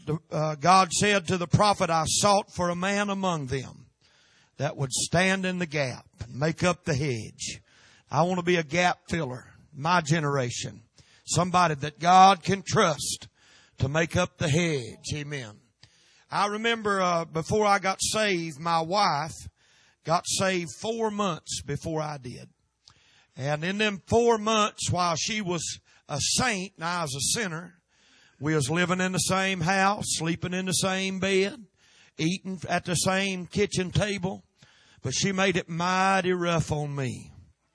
God said to the prophet, I sought for a man among them that would stand in the gap and make up the hedge. I want to be a gap filler, my generation. Somebody that God can trust to make up the hedge. Amen. I remember before I got saved, my wife got saved 4 months before I did. And in them 4 months, while she was a saint and I was a sinner, we was living in the same house, sleeping in the same bed, eating at the same kitchen table. But she made it mighty rough on me.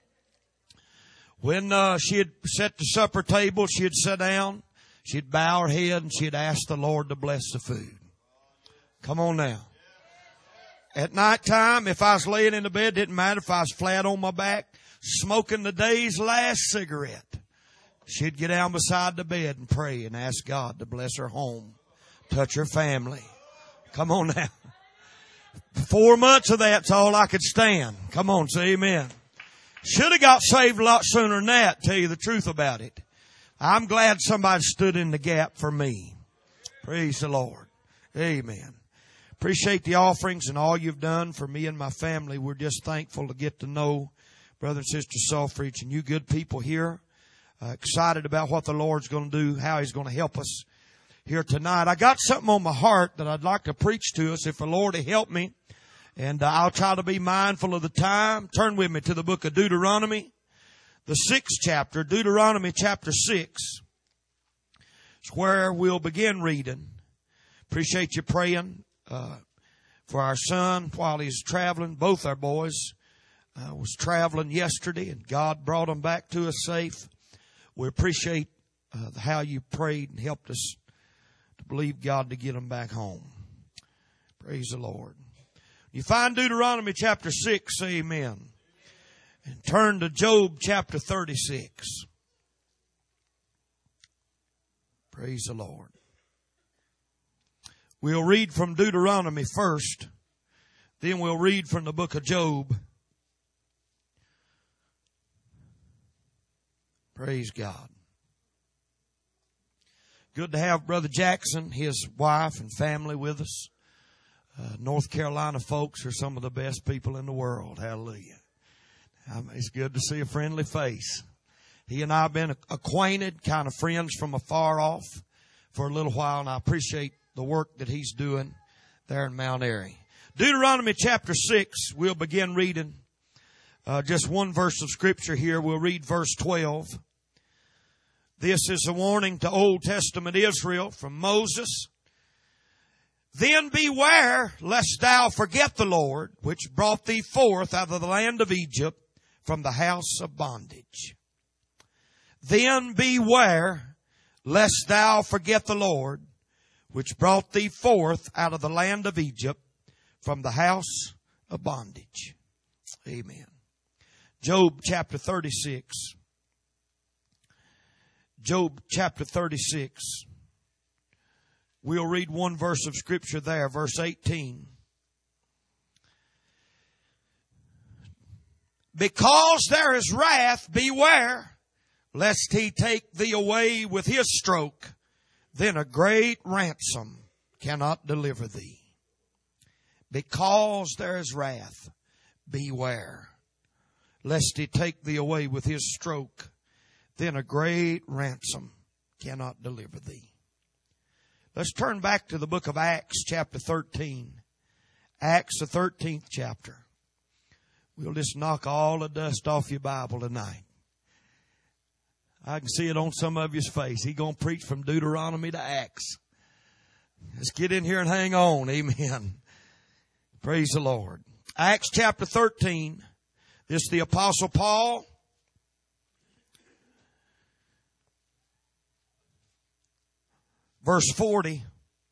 When she had set the supper table, she'd sit down, she'd bow her head, and she'd ask the Lord to bless the food. Come on now. At nighttime, if I was laying in the bed, didn't matter if I was flat on my back, smoking the day's last cigarette, she'd get down beside the bed and pray and ask God to bless her home, touch her family. Come on now. 4 months of that's all I could stand. Come on, say amen. Should have got saved a lot sooner than that, tell you the truth about it. I'm glad somebody stood in the gap for me. Praise the Lord. Amen. Appreciate the offerings and all you've done for me and my family. We're just thankful to get to know Brother and Sister Selfridge and you good people here. Excited about what the Lord's going to do, how He's going to help us here tonight. I got something on my heart that I'd like to preach to us if the Lord will help me. And I'll try to be mindful of the time. Turn with me to the book of Deuteronomy, the 6th chapter, Deuteronomy chapter 6. It's where we'll begin reading. Appreciate you praying for our son while he's traveling. Both our boys was traveling yesterday, and God brought them back to us safe. We appreciate how you prayed and helped us to believe God to get them back home. Praise the Lord. You find Deuteronomy chapter 6, say amen. And turn to Job chapter 36. Praise the Lord. We'll read from Deuteronomy first. Then we'll read from the book of Job. Praise God. Good to have Brother Jackson, his wife and family with us. North Carolina folks are some of the best people in the world. Hallelujah. It's good to see a friendly face. He and I have been acquainted, kind of friends from afar off for a little while, and I appreciate the work that he's doing there in Mount Airy. Deuteronomy chapter 6, we'll begin reading just one verse of Scripture here. We'll read verse 12. This is a warning to Old Testament Israel from Moses. Then beware lest thou forget the Lord, which brought thee forth out of the land of Egypt from the house of bondage. Then beware lest thou forget the Lord, which brought thee forth out of the land of Egypt from the house of bondage. Amen. Job chapter 36. Job chapter 36. We'll read one verse of Scripture there, verse 18. Because there is wrath, beware, lest He take thee away with His stroke. Then a great ransom cannot deliver thee. Because there is wrath, beware, lest He take thee away with His stroke. Then a great ransom cannot deliver thee. Let's turn back to the book of Acts chapter 13. Acts the 13th chapter. We'll just knock all the dust off your Bible tonight. I can see it on some of your face. He's going to preach from Deuteronomy to Acts. Let's get in here and hang on. Amen. Praise the Lord. Acts chapter 13. This is the Apostle Paul. Verse 40.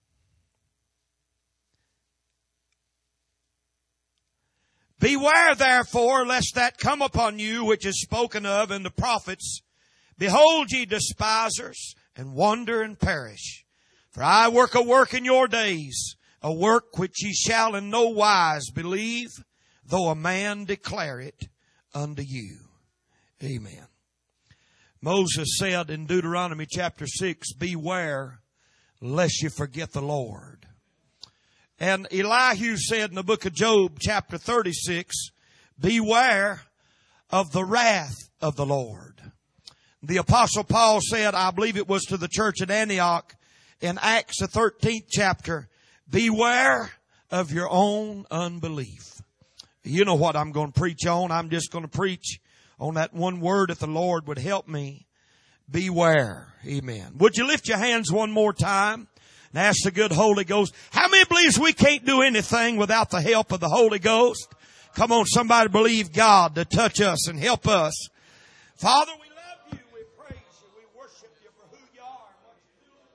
Beware therefore lest that come upon you which is spoken of in the prophets. Behold ye despisers, and wonder and perish. For I work a work in your days, a work which ye shall in no wise believe, though a man declare it unto you. Amen. Moses said in Deuteronomy chapter 6, beware lest you forget the Lord. And Elihu said in the book of Job, chapter 36, beware of the wrath of the Lord. The apostle Paul said, I believe it was to the church at Antioch in Acts the 13th chapter, beware of your own unbelief. You know what I'm going to preach on. I'm just going to preach on that one word if the Lord would help me. Beware. Amen. Would you lift your hands one more time and ask the good Holy Ghost? How many believes we can't do anything without the help of the Holy Ghost? Come on, somebody believe God to touch us and help us. Father, we love you, we praise you, we worship you for who you are and what you're doing.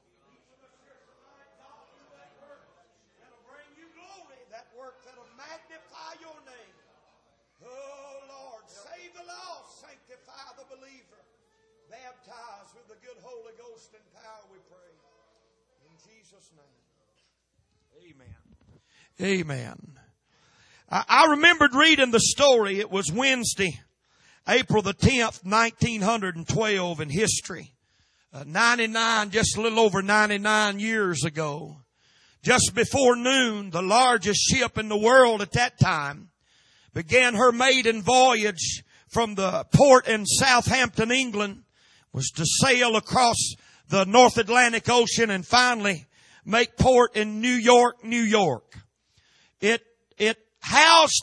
That'll bring you glory, that work that'll magnify your name. Oh Lord, save the lost, sanctify the believer. Baptize with the good Holy Ghost and power, we pray. In Jesus' name. Amen. Amen. I remembered reading the story. It was Wednesday, April the 10th, 1912 in history. 99, just a little over 99 years ago. Just before noon, the largest ship in the world at that time began her maiden voyage from the port in Southampton, England, was to sail across the North Atlantic Ocean and finally make port in New York, New York. It housed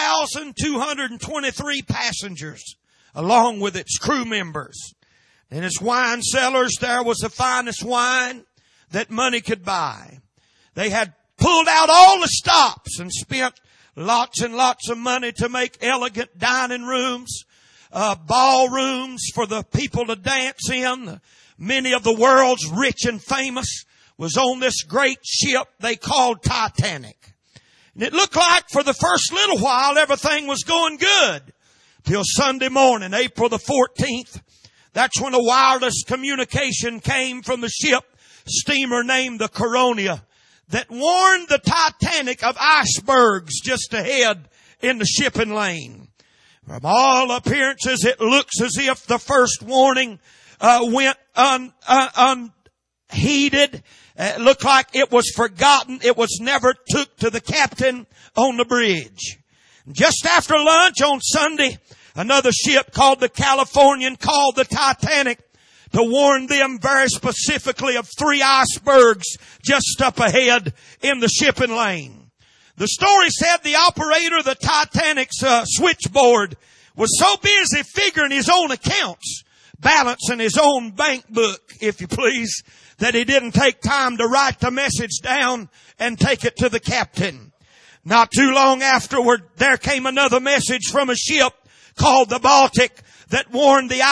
2,223 passengers along with its crew members. In its wine cellars, there was the finest wine that money could buy. They had pulled out all the stops and spent lots and lots of money to make elegant dining rooms, ballrooms for the people to dance in. Many of the world's rich and famous was on this great ship they called Titanic. And it looked like for the first little while everything was going good. Till Sunday morning, April the 14th. That's when a wireless communication came from the ship steamer named the Coronia that warned the Titanic of icebergs just ahead in the shipping lane. From all appearances, it looks as if the first warning went unheeded. It looked like it was forgotten. It was never took to the captain on the bridge. Just after lunch on Sunday, another ship called the Californian called the Titanic to warn them very specifically of 3 icebergs just up ahead in the shipping lane. The story said the operator of the Titanic's switchboard was so busy figuring his own accounts, balancing his own bank book, if you please, that he didn't take time to write the message down and take it to the captain. Not too long afterward, there came another message from a ship called the Baltic that warned the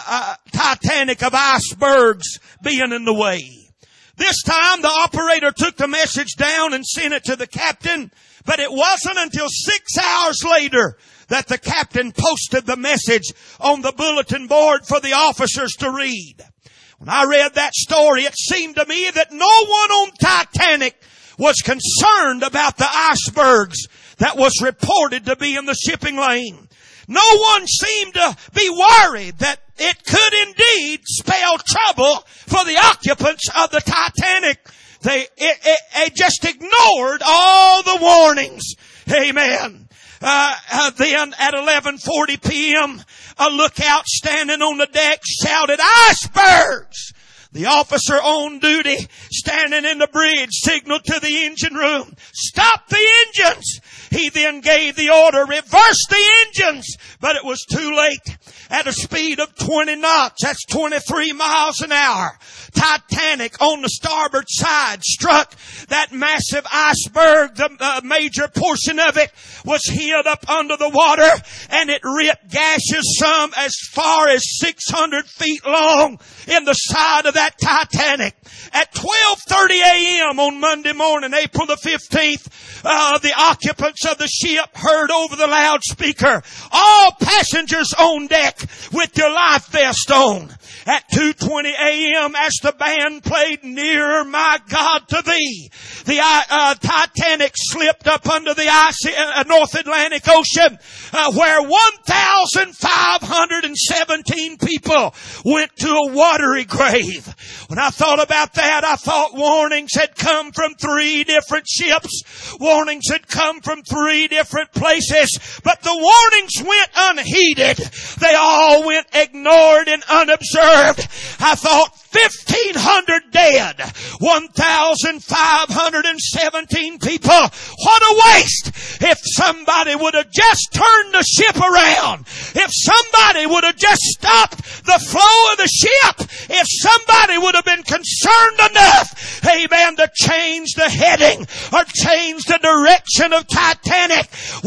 Titanic of icebergs being in the way. This time the operator took the message down and sent it to the captain, but it wasn't until 6 hours later that the captain posted the message on the bulletin board for the officers to read. When I read that story, it seemed to me that no one on Titanic was concerned about the icebergs that was reported to be in the shipping lane. No one seemed to be worried that it could indeed spell trouble for the occupants of the Titanic. They just ignored all the warnings. Amen. Then at 11:40 p.m., a lookout standing on the deck shouted, "Icebergs!" The officer on duty standing in the bridge signaled to the engine room, "Stop the engines!" He then gave the order, "Reverse the engines!" But it was too late. At a speed of 20 knots, that's 23 miles an hour, Titanic on the starboard side struck that massive iceberg. The major portion of it was hid up under the water, and it ripped gashes some as far as 600 feet long in the side of that Titanic. At 12:30 a.m. on Monday morning, April the 15th, the occupants of the ship heard over the loudspeaker, "All passengers on deck with your life vest on." At 2:20 a.m. as the band played "Nearer, My God, to Thee," the Titanic slipped up under the icy North Atlantic Ocean, where 1,517 people went to a watery grave. When I thought about that, I thought warnings had come from 3 different ships. Warnings had come from 3 different places. But the warnings went unheeded. They all went ignored and unobserved. I thought 1,500 dead. 1,517 people. What a waste. If somebody would have just turned the ship around. If somebody would have just stopped the flow of the ship. If somebody would have been concerned enough, amen, to change the heading or change the direction of Titanic,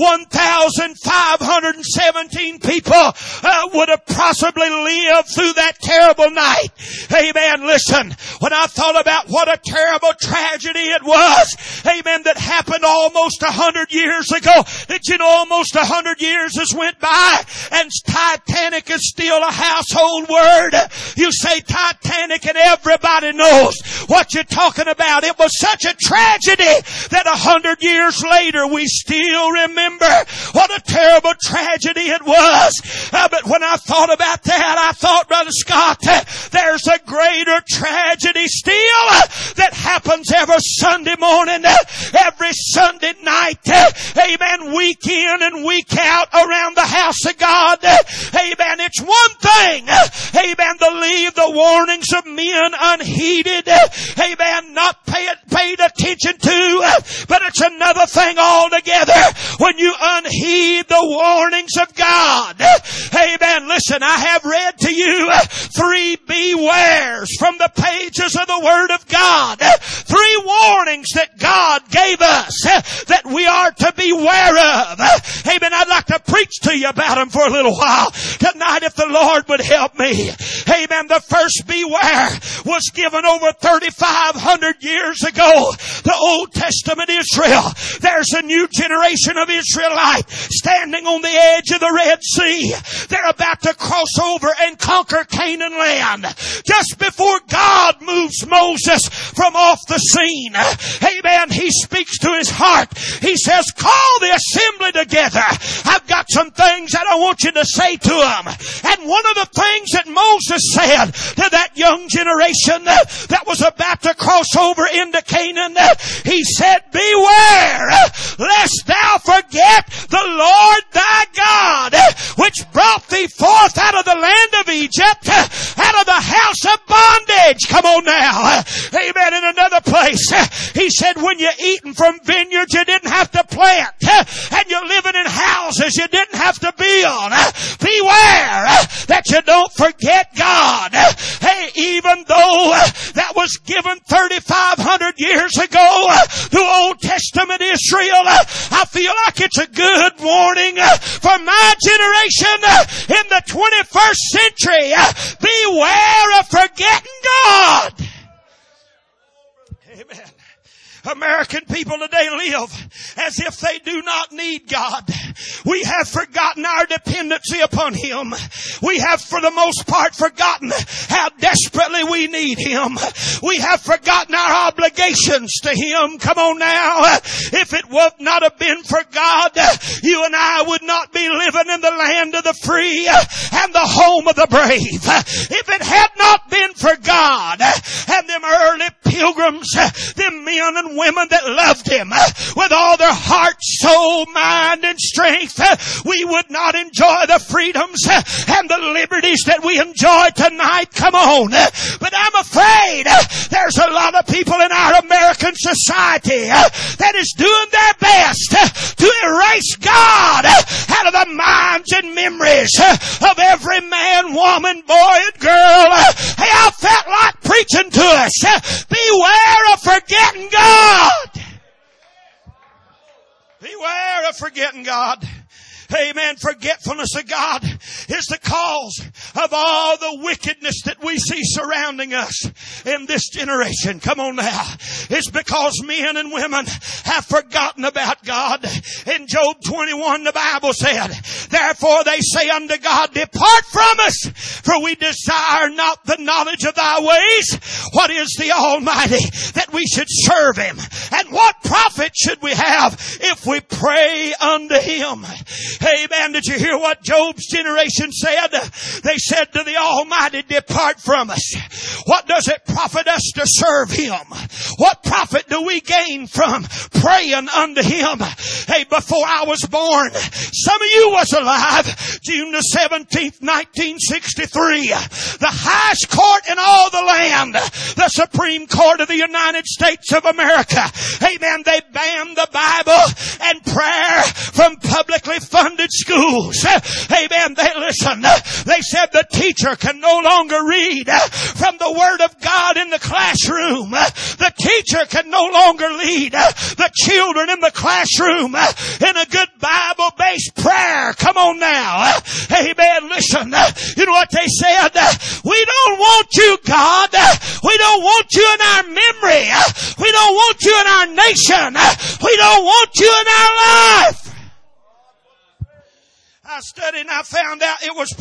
1,517 people would have possibly lived through that terrible night. Amen. Listen, when I thought about what a terrible tragedy it was, amen, that happened almost 100 years ago, that you know almost 100 years has went by and Titanic is still a household word. You say Titanic and everybody knows what you're talking about. It was such a tragedy that 100 years later we still remember what a terrible tragedy it was. But when I thought about that, I thought, Brother Scott, there's a greater tragedy still that happens every Sunday morning, every Sunday night, amen, week in and week out around the house of God. Amen. It's one thing, amen, to leave the warnings of men unheeded, amen, not paid attention to, but it's another thing altogether when you unheed the warnings of God. Amen. Listen, I have read to you 3 bewares from the pages of the Word of God. 3 warnings that God gave us that we are to beware of. Amen. I'd like to preach to you about them for a little while tonight if the Lord would help me. Amen. The first beware was given over 3,500 years ago. The Old Testament Israel. There's a new generation of Israelites standing on the edge of the Red Sea. They're about to cross over and conquer Canaan land. Just before God moves Moses from off the scene, amen, he speaks to his heart. He says, call the assembly together. I've got some things that I want you to say to them. And one of the things that Moses said to that young generation that was about to cross over into Canaan, he said, beware lest thou forget the Lord thy God, which brought thee forth out of the land of Egypt, out of the house of bondage. Come on now. Amen. In another place, he said, when you're eating from vineyards you didn't have to plant, and you're living in houses you didn't have to build, beware that you don't forget God. Hey, even though that was given 3,500 years ago to Old Testament Israel, I feel like it's a good warning for my generation in the 21st century. Beware of forgetting God. Amen. American people today live as if they do not need God. We have forgotten our dependency upon Him. We have for the most part forgotten how desperately we need Him. We have forgotten our obligations to Him. Come on now. If it would not have been for God, you and I would not be living in the land of the free and the home of the brave. If it had not been for God and them early pilgrims, them men and women that loved Him with all their heart, soul, mind, and strength, we would not enjoy the freedoms and the liberties that we enjoy tonight. Come on. But I'm afraid there's a lot of people in our American society that is doing their best to erase God out of the minds and memories of every man, woman, boy, and girl. Hey, I felt like preaching to us. Beware of forgetting God. Beware of forgetting God. Amen. Forgetfulness of God is the cause of all the wickedness that we see surrounding us in this generation. Come on now. It's because men and women have forgotten about God. In Job 21, the Bible said, therefore they say unto God, depart from us, for we desire not the knowledge of thy ways. What is the Almighty that we should serve Him? And what profit should we have if we pray unto Him? Amen. Did you hear what Job's generation said? They said to the Almighty, depart from us. What does it profit us to serve Him? What profit do we gain from praying unto Him? Hey, before I was born, some of you was alive, June the 17th, 1963. The highest court in all the land, the Supreme Court of the United States of America. Amen. They banned the Bible and prayer from publicly funded schools. Amen. They said the teacher can no longer read from the Word of God in the classroom. The teacher can no longer lead the children in the classroom in a good Bible-based prayer. Come on now. Amen. Listen, you know what they said? We don't want you, God. We don't want you in our memory. We don't want you in our nation. We don't want you in our life. I studied and I found out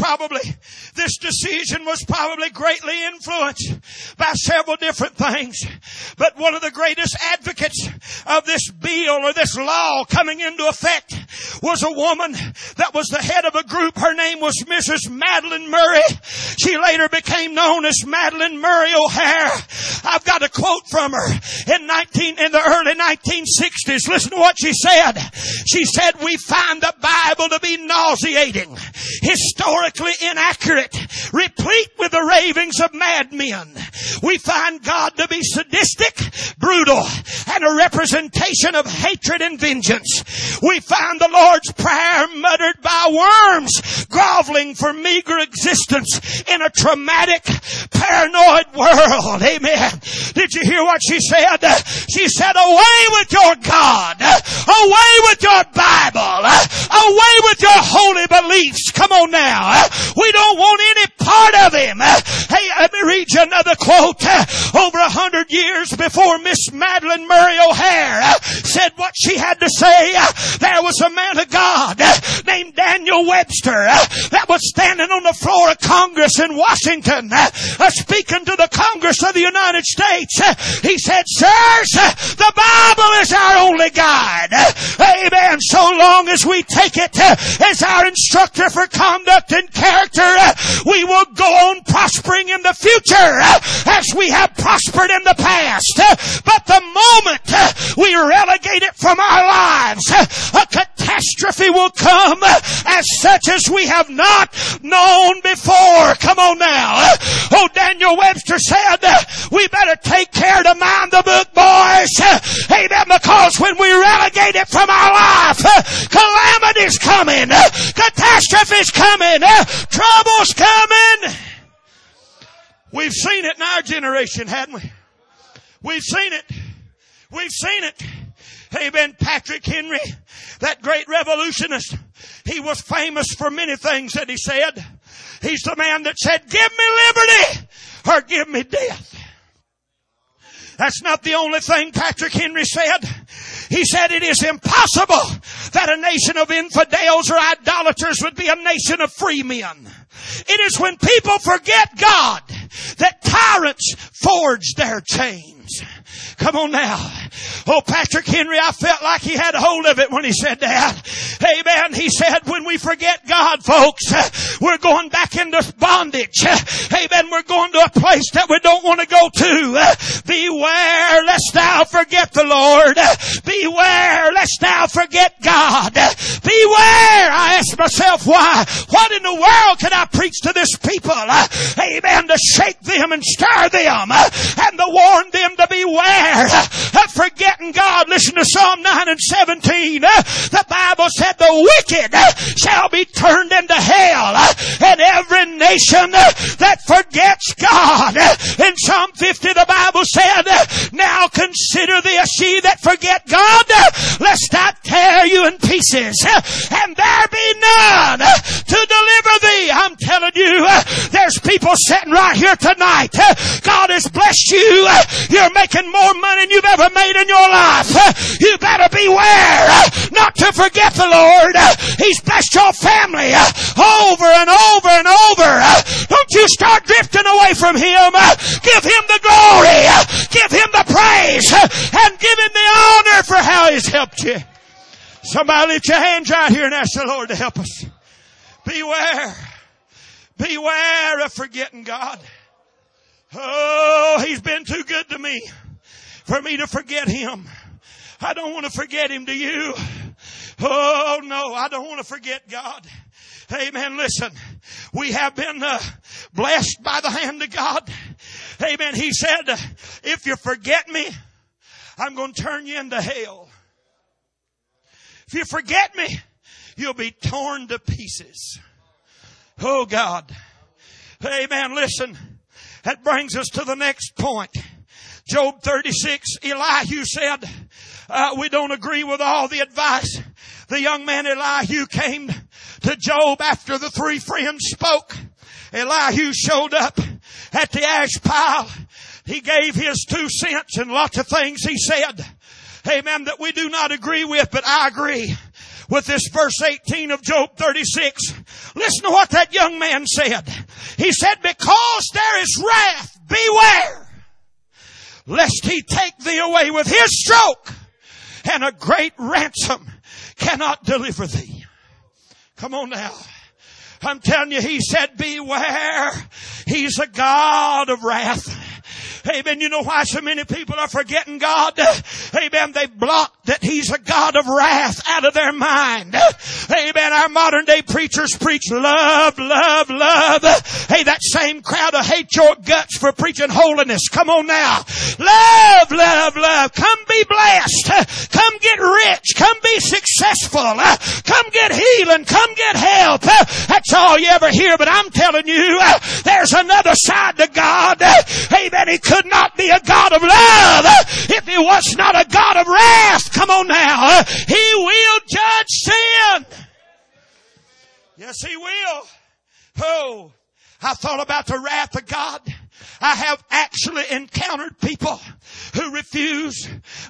this decision was probably greatly influenced by several different things. But one of the greatest advocates of this bill or this law coming into effect was a woman that was the head of a group. Her name was Mrs. Madalyn Murray. She later became known as Madalyn Murray O'Hair. I've got a quote from her in the early 1960s. Listen to what she said. She said, we find the Bible to be nauseating, historically inaccurate, replete with the ravings of madmen. We find God to be sadistic, brutal, and a representation of hatred and vengeance. We find the Lord's Prayer muttered by worms, groveling for meager existence in a traumatic, paranoid world. Amen. Did you hear what she said? She said, away with your God, away with your Bible, away with your holy beliefs. Come on now. We don't want any part of Him. Hey, let me read you another quote. Over 100 years before Miss Madalyn Murray O'Hair said what she had to say, there was a man of God named Daniel Webster that was standing on the floor of Congress in Washington speaking to the Congress of the United States. He said, sirs, the Bible is our only guide. Amen. So long as we take it as our instructor for conduct and character, we will go on prospering in the future as we have prospered in the past. But the moment we relegate it from our lives, a catastrophe will come as such as we have not known before. Come on now. Oh, Daniel Webster said, we better take care to mind the book, boys. Amen. Because when we relegate it from our life, calamity's coming, catastrophe's coming, trouble's coming. We've seen it in our generation, hadn't we? We've seen it. We've seen it. Amen. Patrick Henry, that great revolutionist, he was famous for many things that he said. He's the man that said, give me liberty or give me death. That's not the only thing Patrick Henry said. He said it is impossible that a nation of infidels or idolaters would be a nation of free men. It is when people forget God that tyrants forge their chains. Come on now. Oh, Patrick Henry, I felt like he had a hold of it when he said that. Amen. He said, when we forget God, folks, we're going back into bondage. Amen. We're going to a place that we don't want to go to. Beware lest thou forget the Lord. Beware lest thou forget God. Beware. I asked myself, why? What in the world can I preach to this people? Amen. To shake them and stir them and to warn them to beware of forgetting God. Listen to Psalm 9 and 17. The Bible said the wicked shall be turned into hell, and every nation that forgets God. In Psalm 50 the Bible said, now consider this, ye that forget God, lest I tear you in pieces, and there be none to deliver thee. I'm telling you, there's people sitting right here tonight. God has blessed you. You're making more money than you've ever made in your life. You better beware not to forget the Lord. He's blessed your family over and over and over. Don't you start drifting away from Him. Give Him the glory. Give Him the praise. And give Him the honor for how He's helped you. Somebody lift your hands right here and ask the Lord to help us. Beware. Beware of forgetting God. Oh, He's been too good to me for me to forget Him. I don't want to forget Him, do you? Oh no, I don't want to forget God. Amen. Listen, we have been blessed by the hand of God. Amen. He said, if you forget me, I'm going to turn you into hell. If you forget me, you'll be torn to pieces. Oh God. Amen. Listen, that brings us to the next point. Job 36, Elihu said, we don't agree with all the advice. The young man Elihu came to Job after the three friends spoke. Elihu showed up at the ash pile. He gave his 2 cents and lots of things he said, amen, that we do not agree with, but I agree with this verse 18 of Job 36. Listen to what that young man said. He said, because there is wrath, beware, lest He take thee away with His stroke, and a great ransom cannot deliver thee. Come on now. I'm telling you, He said, beware. He's a God of wrath. Amen. You know why so many people are forgetting God? Amen. They block that He's a God of wrath out of their mind. Amen. Our modern day preachers preach love, love, love. Hey, that same crowd will hate your guts for preaching holiness. Come on now. Love, love, love. Come be blessed. Come get rich. Come be successful. Come get healing. Come get help. That's all you ever hear. But I'm telling you, there's another side to God. Amen. He could not be a God of love if He was not a God of wrath. Come on now. He will judge sin. Yes, He will. Oh, I thought about the wrath of God. I have actually encountered people who refuse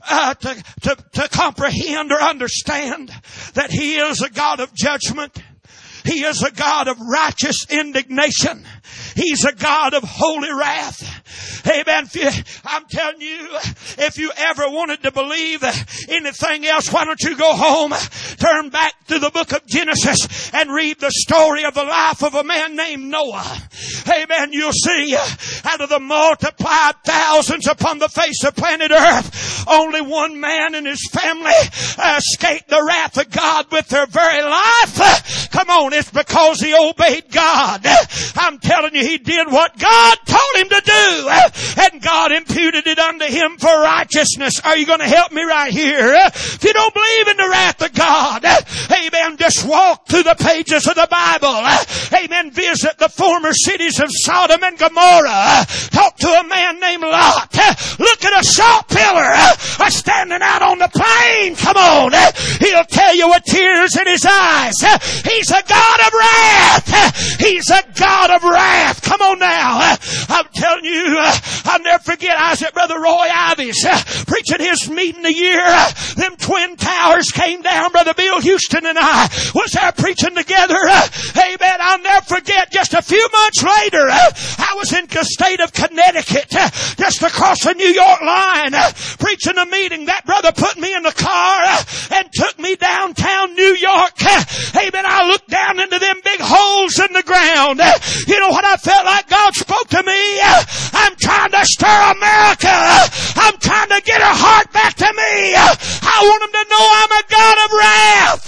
to comprehend or understand that He is a God of judgment. He is a God of righteous indignation. He's a God of holy wrath. Amen. I'm telling you, if you ever wanted to believe anything else, why don't you go home, turn back to the book of Genesis and read the story of the life of a man named Noah. Amen. You'll see out of the multiplied thousands upon the face of planet Earth, only one man and his family escaped the wrath of God with their very life. Come on, it's because he obeyed God. I'm telling you, he did what God told him to do, and God imputed it unto him for righteousness. Are you going to help me right here? If you don't believe in the wrath of God, amen, just walk through the pages of the Bible. Amen. Visit the former cities of Sodom and Gomorrah. Talk to a man named Lot. Look at a salt pillar standing out on the plain. Come on. He'll tell you with tears in his eyes. He's a God of wrath. He's a God of wrath. Come on now. I'm telling you, I'll never forget, I was at Brother Roy Ivy's preaching his meeting a year. Them twin towers came down. Brother Bill Houston and I was there preaching together. Amen. I'll never forget, just a few months later, I was in the state of Connecticut, just across the New York line, preaching a meeting. That brother put me in the car and took me downtown New York. Amen. I looked down into them big holes in the ground. You know what I felt like? God spoke to me. I'm trying to stir America. I'm trying to get her heart back to me. I want them to know I'm a God of wrath.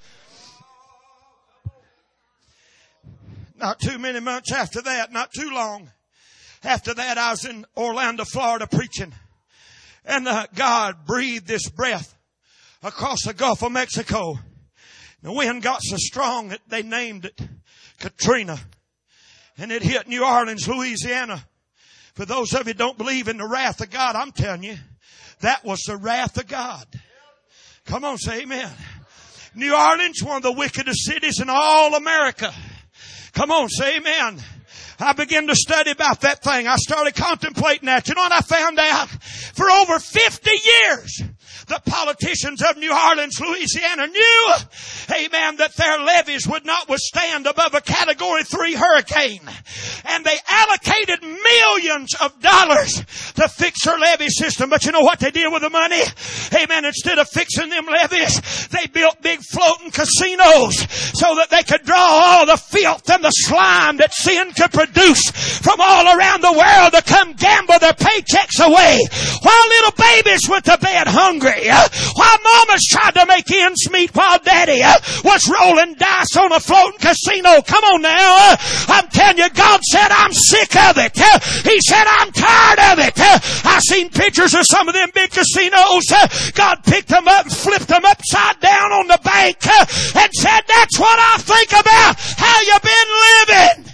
Not too many months after that, not too long after that, I was in Orlando, Florida preaching. And God breathed this breath across the Gulf of Mexico. The wind got so strong that they named it Katrina. And it hit New Orleans, Louisiana. For those of you who don't believe in the wrath of God, I'm telling you, that was the wrath of God. Come on, say amen. New Orleans, one of the wickedest cities in all America. Come on, say amen. I began to study about that thing. I started contemplating that. You know what I found out? For over 50 years, The politicians of New Orleans, Louisiana knew, amen, that their levees would not withstand above a Category 3 hurricane. And they allocated millions of dollars to fix their levee system. But you know what they did with the money? Amen. Instead of fixing them levees, they built big floating casinos so that they could draw all the filth and the slime that sin could produce from all around the world to come gamble their paychecks away. While little babies went to bed hungry. While mamas tried to make ends meet while daddy was rolling dice on a floating casino. Come on now. I'm telling you, God said, I'm sick of it. He said, I'm tired of it. I seen pictures of some of them big casinos. God picked them up and flipped them upside down on the bank and said, that's what I think about how you've been living.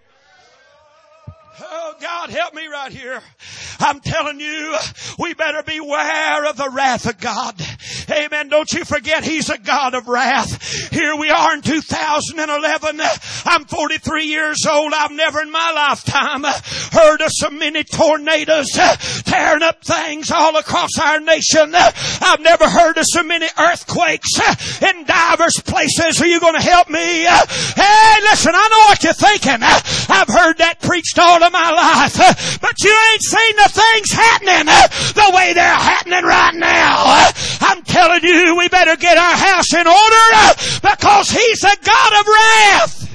Oh, God, help me right here. I'm telling you, we better beware of the wrath of God. Amen. Don't you forget He's a God of wrath. Here we are in 2011. I'm 43 years old. I've never in my lifetime heard of so many tornadoes tearing up things all across our nation. I've never heard of so many earthquakes in diverse places. Are you going to help me? Hey, listen, I know what you're thinking. I've heard that preached all of my life, but you ain't seen the things happening the way they're happening right now. I'm telling you, we better get our house in order because He's a God of wrath.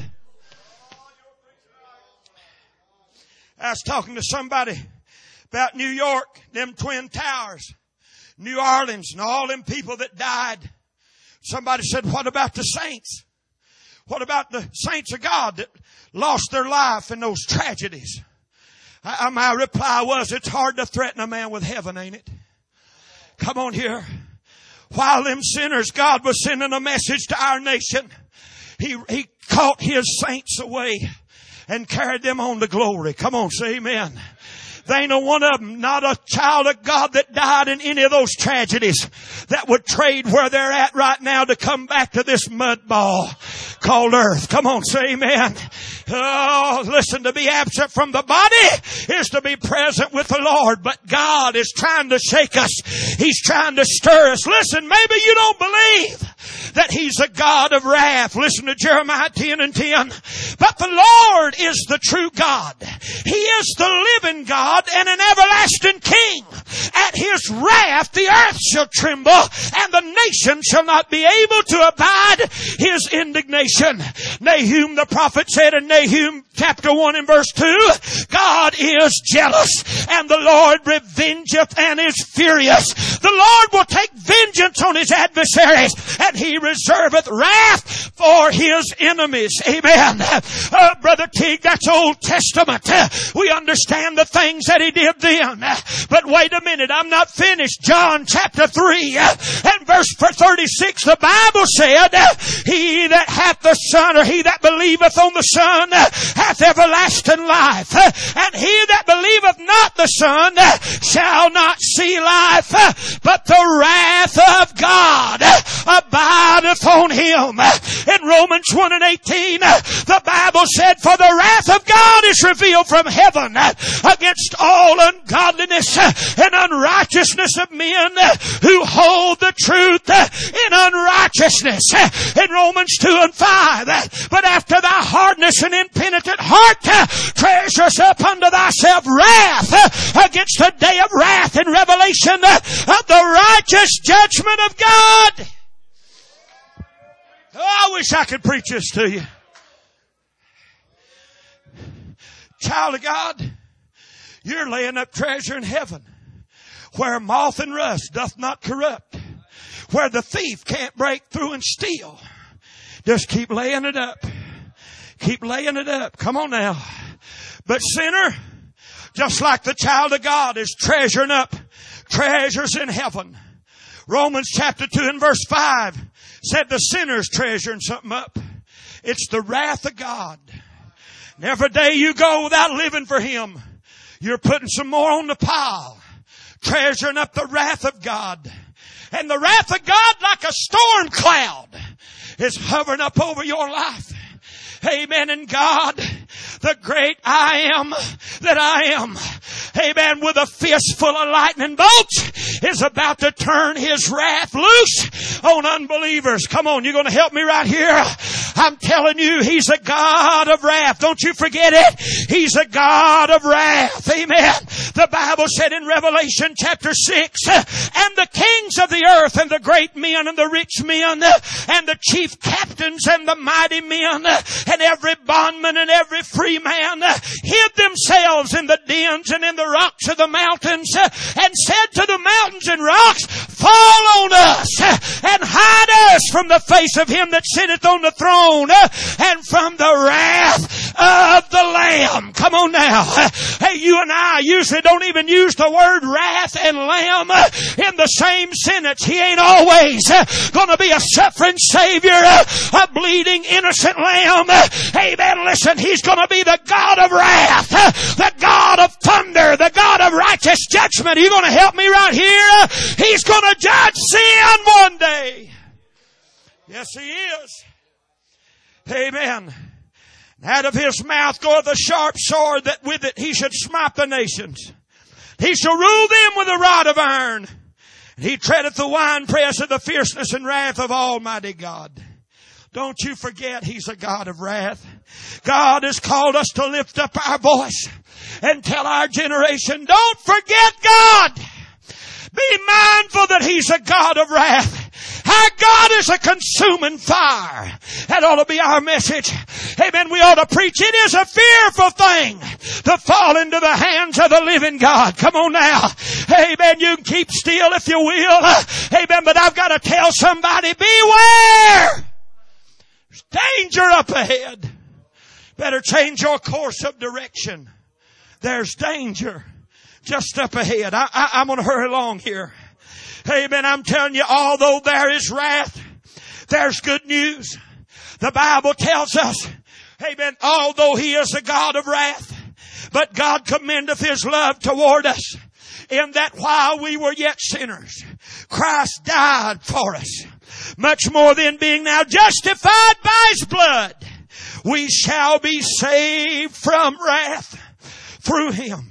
I was talking to somebody about New York, them Twin Towers, New Orleans, and all them people that died. Somebody said, what about the saints? What about the saints of God that lost their life in those tragedies? My reply was, it's hard to threaten a man with heaven, ain't it? Come on here. While them sinners, God was sending a message to our nation. He caught His saints away and carried them on to glory. Come on, say amen. There ain't no one of them, not a child of God that died in any of those tragedies that would trade where they're at right now to come back to this mud ball called earth. Come on, say amen. Oh, listen, to be absent from the body is to be present with the Lord. But God is trying to shake us. He's trying to stir us. Listen, maybe you don't believe that He's a God of wrath. Listen to Jeremiah 10:10. But the Lord is the true God. He is the living God and an everlasting King. At His wrath the earth shall tremble, and the nation shall not be able to abide His indignation. Nahum the prophet said in Nahum chapter 1 and verse 2, God is jealous, and the Lord revengeth and is furious. The Lord will take vengeance on His adversaries, and He reserveth wrath for His enemies. Amen. Brother Teague, that's Old Testament. We understand the things that He did then. But wait a minute, I'm not finished. John chapter 3 and verse 36, the Bible said, He that hath the Son, or he that believeth on the Son, hath everlasting life. And he that believeth not the Son shall not see life, but the wrath of God abideth on him. In Romans 1 and 18, the Bible said, for the wrath of God is revealed from heaven against all ungodliness and unrighteousness of men who hold the truth in unrighteousness. In Romans 2 and 5, but after thy hardness and impenitent heart, treasures up unto thyself wrath against the day of wrath and revelation of the righteous judgment of God. Oh, I wish I could preach this to you. Child of God, you're laying up treasure in heaven, where moth and rust doth not corrupt, where the thief can't break through and steal. Just keep laying it up. Keep laying it up. Come on now. But sinner, just like the child of God is treasuring up treasures in heaven. Romans chapter 2 and verse 5 said the sinner's treasuring something up. It's the wrath of God. And every day you go without living for Him, you're putting some more on the pile, treasuring up the wrath of God. And the wrath of God, like a storm cloud, is hovering up over your life. Amen. And God, the great I am that I am, amen, with a fist full of lightning bolts, is about to turn His wrath loose on unbelievers. Come on, you're going to help me right here. I'm telling you, He's a God of wrath. Don't you forget it. He's a God of wrath. Amen. The Bible said in Revelation chapter 6, and the kings of the earth and the great men and the rich men and the chief captains and the mighty men and every bondman and every free man hid themselves in the dens and in the rocks of the mountains and said to the mountains and rocks, fall on us and hide us from the face of Him that sitteth on the throne and from the wrath of the Lamb. Come on now. Hey, you and I usually don't even use the word wrath and lamb in the same sentence. He ain't always going to be a suffering Savior, a bleeding innocent lamb. Amen. Listen, He's going to be the God of wrath, the God of thunder, the God of righteous judgment. Are you going to help me right here? He's going to judge sin one day. Yes, He is. Amen. Out of His mouth goeth a sharp sword, that with it He should smite the nations. He shall rule them with a rod of iron. And He treadeth the winepress of the fierceness and wrath of Almighty God. Don't you forget He's a God of wrath. God has called us to lift up our voice and tell our generation, don't forget God. Be mindful that He's a God of wrath. Our God is a consuming fire. That ought to be our message. Amen. We ought to preach. It is a fearful thing to fall into the hands of the living God. Come on now. Amen. You can keep still if you will. Amen. But I've got to tell somebody, beware. There's danger up ahead. Better change your course of direction. There's danger just up ahead. I'm going to hurry along here. Amen. I'm telling you, although there is wrath, there's good news. The Bible tells us, amen, although He is a God of wrath, but God commendeth His love toward us, in that while we were yet sinners, Christ died for us. Much more than being now justified by His blood, we shall be saved from wrath through Him.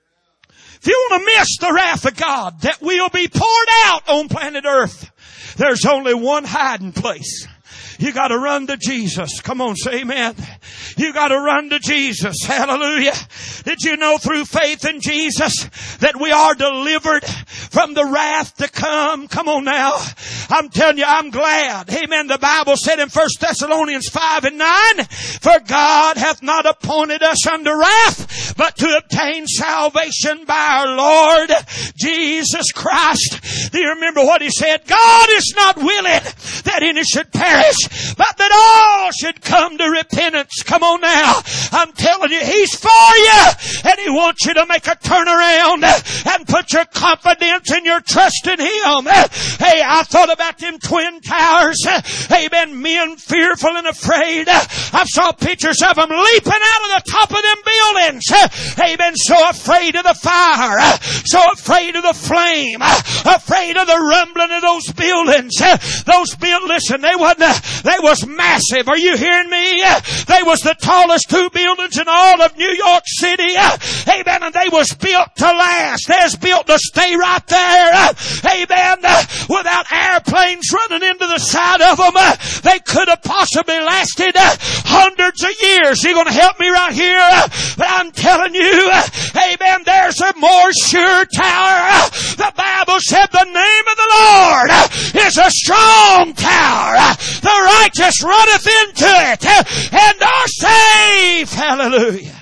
If you want to miss the wrath of God that will be poured out on planet Earth, there's only one hiding place. You got to run to Jesus. Come on, say amen. You got to run to Jesus. Hallelujah. Did you know through faith in Jesus that we are delivered from the wrath to come? Come on now. I'm telling you, I'm glad. Amen. The Bible said in 1 Thessalonians 5:9, for God hath not appointed us unto wrath, but to obtain salvation by our Lord Jesus Christ. Do you remember what He said? God is not willing that any should perish, but that all should come to repentance. Come on now. I'm telling you, He's for you, and He wants you to make a turnaround and put your confidence and your trust in Him. Hey, I thought about them twin towers. Amen. Men fearful and afraid. I saw pictures of them leaping out of the top of them buildings. Amen. So afraid of the fire, so afraid of the flame, afraid of the rumbling of those buildings. Those buildings, listen, they was massive. Are you hearing me? They was the tallest two buildings in all of New York City. Amen. And they was built to last. They was built to stay right there. Amen. Without airplanes running into the side of them, they could have possibly lasted hundreds of years. You're going to help me right here? But I'm telling you, amen, there's a more sure tower. The Bible said the name of the Lord is a strong tower. The righteous runneth into it and are saved. Hallelujah.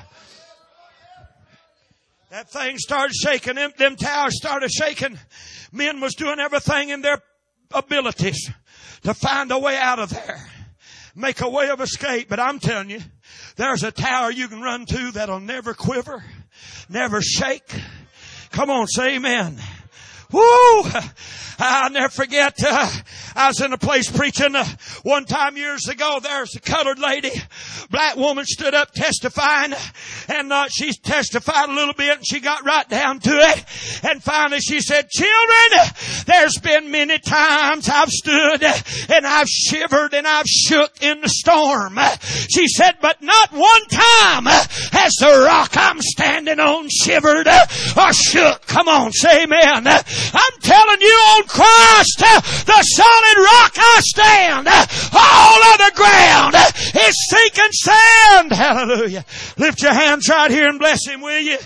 That thing started shaking. Them towers started shaking. Men was doing everything in their abilities to find a way out of there. Make a way of escape. But I'm telling you, there's a tower you can run to that'll never quiver, never shake. Come on, say amen. Woo! I'll never forget, I was in a place preaching One time years ago, there's a colored lady, black woman stood up testifying, and she testified a little bit, and she got right down to it. And finally she said, children, there's been many times I've stood and I've shivered and I've shook in the storm. She said, but not one time has the rock I'm standing on shivered or shook. Come on, say amen. I'm telling you, on Christ, the solid rock I stand. All other ground is sinking sand. Hallelujah. Lift your hands right here and bless Him, will you?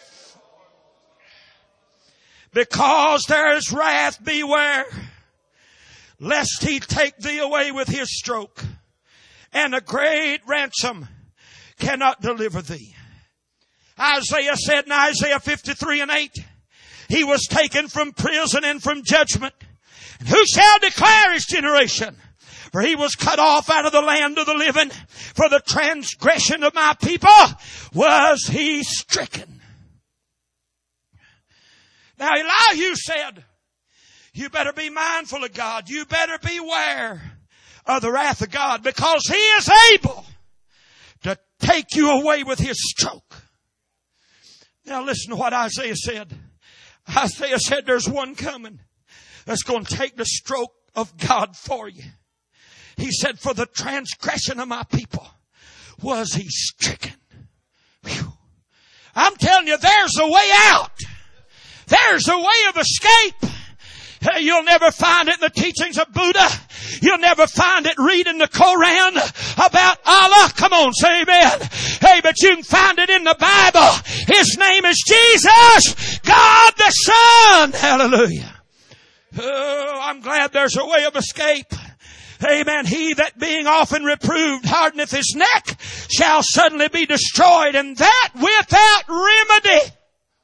Because there is wrath, beware, lest He take thee away with His stroke, and a great ransom cannot deliver thee. Isaiah said in Isaiah 53:8, He was taken from prison and from judgment. And who shall declare His generation? For He was cut off out of the land of the living. For the transgression of my people was He stricken. Now Elihu said, you better be mindful of God. You better beware of the wrath of God, because He is able to take you away with His stroke. Now listen to what Isaiah said. Isaiah said there's one coming that's going to take the stroke of God for you. He said, for the transgression of my people was He stricken. Whew. I'm telling you, there's a way out. There's a way of escape. You'll never find it in the teachings of Buddha. You'll never find it reading the Koran about Allah. Come on, say amen. Hey, but you can find it in the Bible. His name is Jesus, God the Son. Hallelujah. Oh, I'm glad there's a way of escape. Amen. He that being often reproved hardeneth his neck shall suddenly be destroyed, and that without remedy.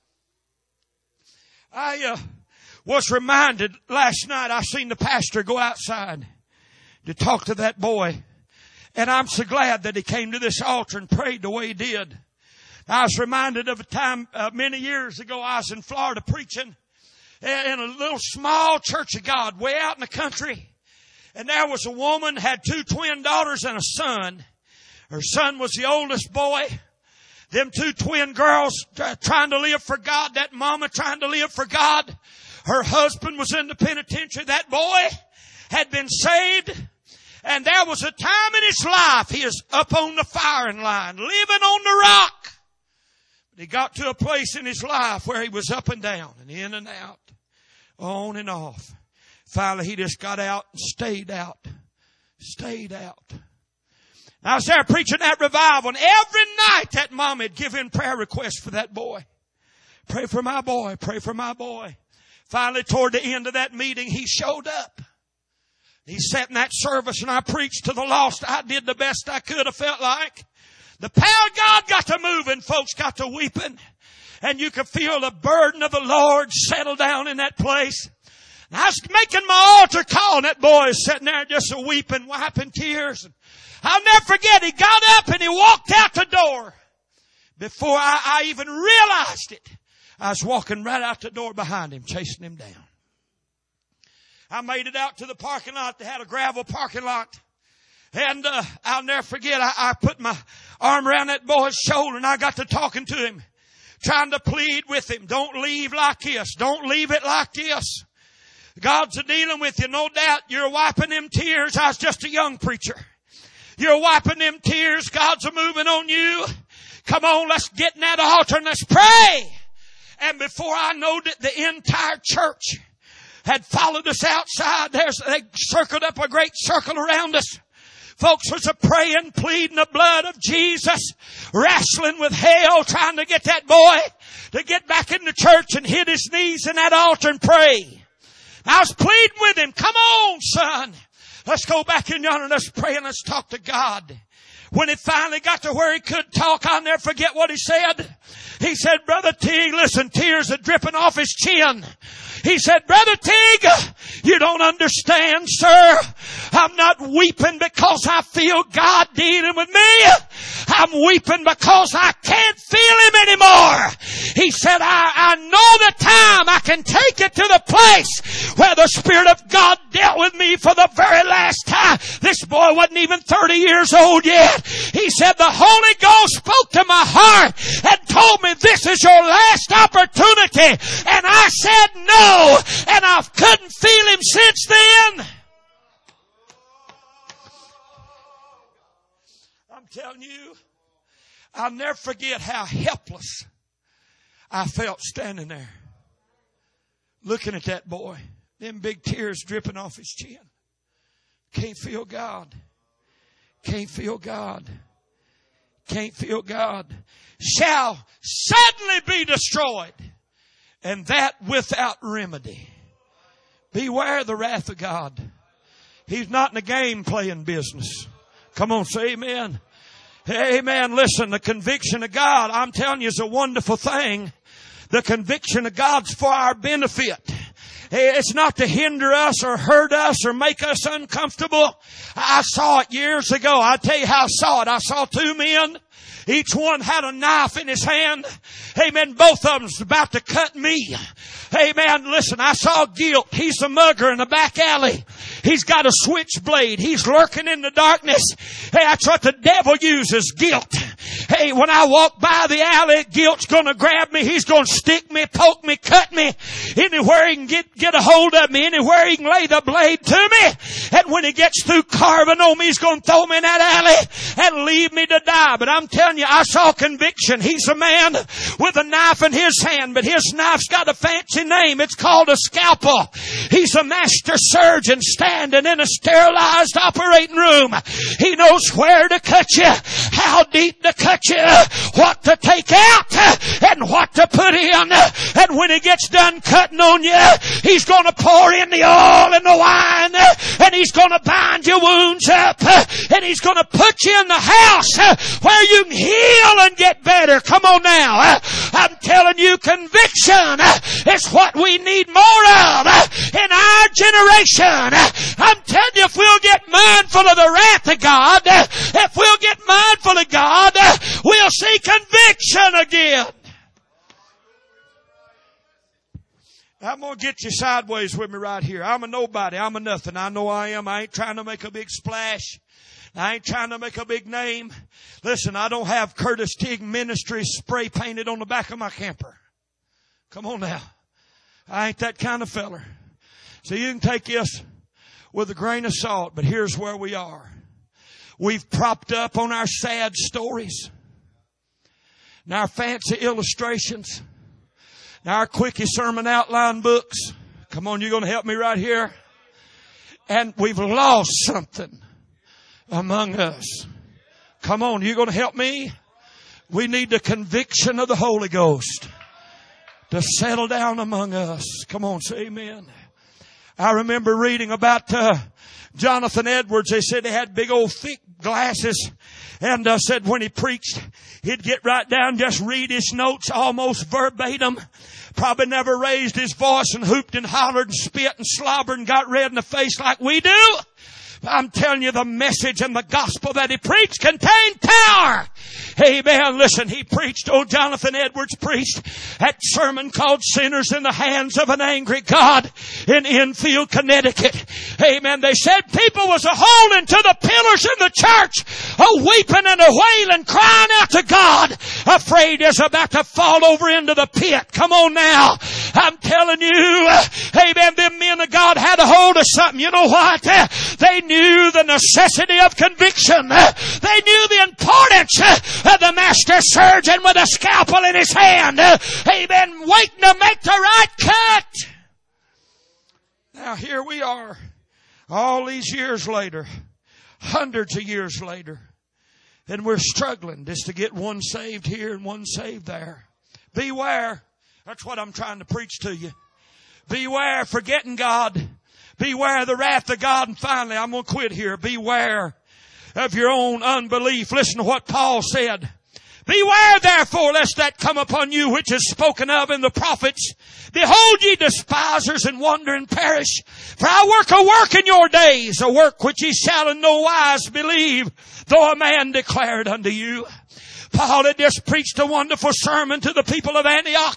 I was reminded last night, I seen the pastor go outside to talk to that boy. And I'm so glad that he came to this altar and prayed the way he did. I was reminded of a time many years ago. I was in Florida preaching in a little small church of God way out in the country. And there was a woman, had 2 twin daughters and a son. Her son was the oldest boy. Them 2 twin girls trying to live for God. That mama trying to live for God. Her husband was in the penitentiary. That boy had been saved. And there was a time in his life he was up on the firing line, living on the rock. But he got to a place in his life where he was up and down and in and out, on and off. Finally, he just got out and stayed out. Stayed out. I was there preaching that revival, and every night that mom would give in prayer requests for that boy. Pray for my boy. Pray for my boy. Finally, toward the end of that meeting, he showed up. He sat in that service, and I preached to the lost. I did the best I could, I felt like. The power of God got to moving. Folks got to weeping. And you could feel the burden of the Lord settle down in that place. And I was making my altar call, and that boy is sitting there just a weeping, wiping tears. And I'll never forget, he got up and he walked out the door. Before I even realized it, I was walking right out the door behind him, chasing him down. I made it out to the parking lot. They had a gravel parking lot. And I'll never forget, I put my arm around that boy's shoulder, and I got to talking to him, trying to plead with him. Don't leave like this. Don't leave it like this. God's dealing with you, no doubt. You're wiping them tears. I was just a young preacher. You're wiping them tears. God's a moving on you. Come on, let's get in that altar and let's pray. And before I knowed it, the entire church had followed us outside. They circled up a great circle around us. Folks was a praying, pleading the blood of Jesus, wrestling with hell, trying to get that boy to get back in the church and hit his knees in that altar and pray. I was pleading with him, come on, son. Let's go back in yonder and let's pray and let's talk to God. When it finally got to where he could talk, I'll never forget what he said. He said, Brother Teague, listen, tears are dripping off his chin. He said, Brother Teague, you don't understand, sir. I'm not weeping because I feel God dealing with me. I'm weeping because I can't feel Him anymore. He said, I know the time I can take it to the place where the Spirit of God dealt with me for the very last time. This wasn't even 30 years old yet. He said, the Holy Ghost spoke to my heart and told me this is your last opportunity. And I said no. And I couldn't feel him since then. I'm telling you, I'll never forget how helpless I felt standing there, looking at that boy. Them big tears dripping off his chin. Can't feel God. Can't feel God. Can't feel God. Shall suddenly be destroyed, and that without remedy. Beware the wrath of God. He's not in a game playing business. Come on, say amen. Amen. Listen, the conviction of God, I'm telling you, is a wonderful thing. The conviction of God's for our benefit. It's not to hinder us or hurt us or make us uncomfortable. I saw it years ago. I'll tell you how I saw it. I saw two men. Each one had a knife in his hand. Amen. Both of them's about to cut me. Amen. Listen, I saw guilt. He's a mugger in the back alley. He's got a switchblade. He's lurking in the darkness. Hey, that's what the devil uses, guilt. Hey, when I walk by the alley, guilt's gonna grab me. He's gonna stick me, poke me, cut me. Anywhere he can get a hold of me. Anywhere he can lay the blade to me. And when he gets through carving on me, he's gonna throw me in that alley and leave me to die. But I'm telling you, I saw conviction. He's a man with a knife in his hand, but his knife's got a fancy name. It's called a scalpel. He's a master surgeon standing in a sterilized operating room. He knows where to cut you, how deep to cut you, what to take out, and what to put in. And when he gets done cutting on you, he's going to pour in the oil and the wine, and he's going to bind your wounds up, and he's going to put you in the house where you can heal and get better. Come on now. I'm telling you, conviction is what we need more of in our generation. I'm telling you, if we'll get mindful of the wrath of God, if we'll get mindful of God, we'll see conviction again. I'm going to get you sideways with me right here. I'm a nobody. I'm a nothing. I know I am. I ain't trying to make a big splash. I ain't trying to make a big name. Listen, I don't have Curtis Tigg Ministries spray painted on the back of my camper. Come on now. I ain't that kind of feller. So you can take this with a grain of salt, but here's where we are. We've propped up on our sad stories, and our fancy illustrations, and our quickie sermon outline books. Come on, you're going to help me right here. And we've lost something among us. Come on, you going to help me? We need the conviction of the Holy Ghost to settle down among us. Come on, say amen. I remember reading about Jonathan Edwards. They said he had big old thick glasses, and said when he preached, he'd get right down, just read his notes almost verbatim. Probably never raised his voice and hooped and hollered and spit and slobbered and got red in the face like we do. I'm telling you, the message and the gospel that he preached contained power. Amen. Listen, he preached, old Jonathan Edwards preached that sermon called Sinners in the Hands of an Angry God in Enfield, Connecticut. Amen. They said people was a-holding to the pillars in the church, a-weeping and a-wailing, crying out to God, afraid is about to fall over into the pit. Come on now. I'm telling you, amen, them men of God had a hold of something. You know what? They knew the necessity of conviction. They knew the importance of the master surgeon with a scalpel in his hand. Amen. Waiting to make the right cut. Now here we are, all these years later, hundreds of years later, and we're struggling just to get one saved here and one saved there. Beware. That's what I'm trying to preach to you. Beware forgetting God. Beware the wrath of God. And finally, I'm going to quit here. Beware of your own unbelief. Listen to what Paul said. Beware therefore lest that come upon you which is spoken of in the prophets. Behold ye despisers and wonder and perish. For I work a work in your days, a work which ye shall in no wise believe, though a man declare it unto you. Paul had just preached a wonderful sermon to the people of Antioch.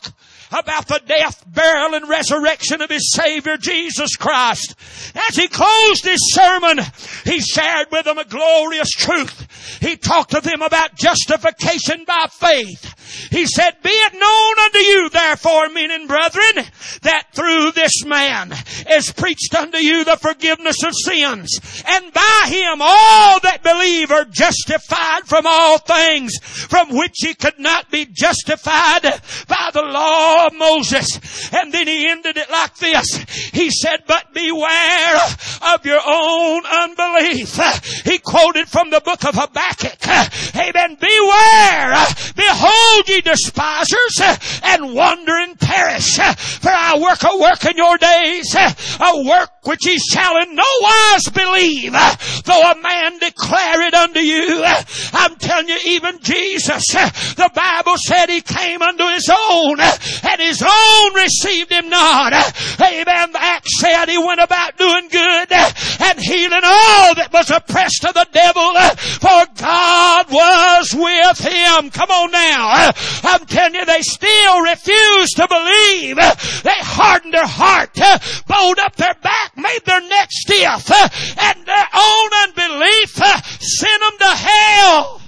about the death, burial, and resurrection of his Savior, Jesus Christ. As he closed his sermon, he shared with them a glorious truth. He talked to them about justification by faith. He said, be it known unto you, therefore, men and brethren, that through this man is preached unto you the forgiveness of sins. And by him all that believe are justified from all things from which he could not be justified by the law of Moses. And then he ended it like this. He said, but beware of your own unbelief. He quoted from the book of Habakkuk. Amen. Beware. Behold, ye despisers, and wonder and perish. For I work a work in your days, a work which ye shall in no wise believe, though a man declare it unto you. I'm telling you, even Jesus, the Bible said he came unto his own, and his own received him not. Amen. Acts said he went about doing good and healing all that was oppressed of the devil, for God was with him. Come on now. I'm telling you, they still refuse to believe. They hardened their heart, bowed up their back, made their neck stiff, and their own unbelief sent them to hell.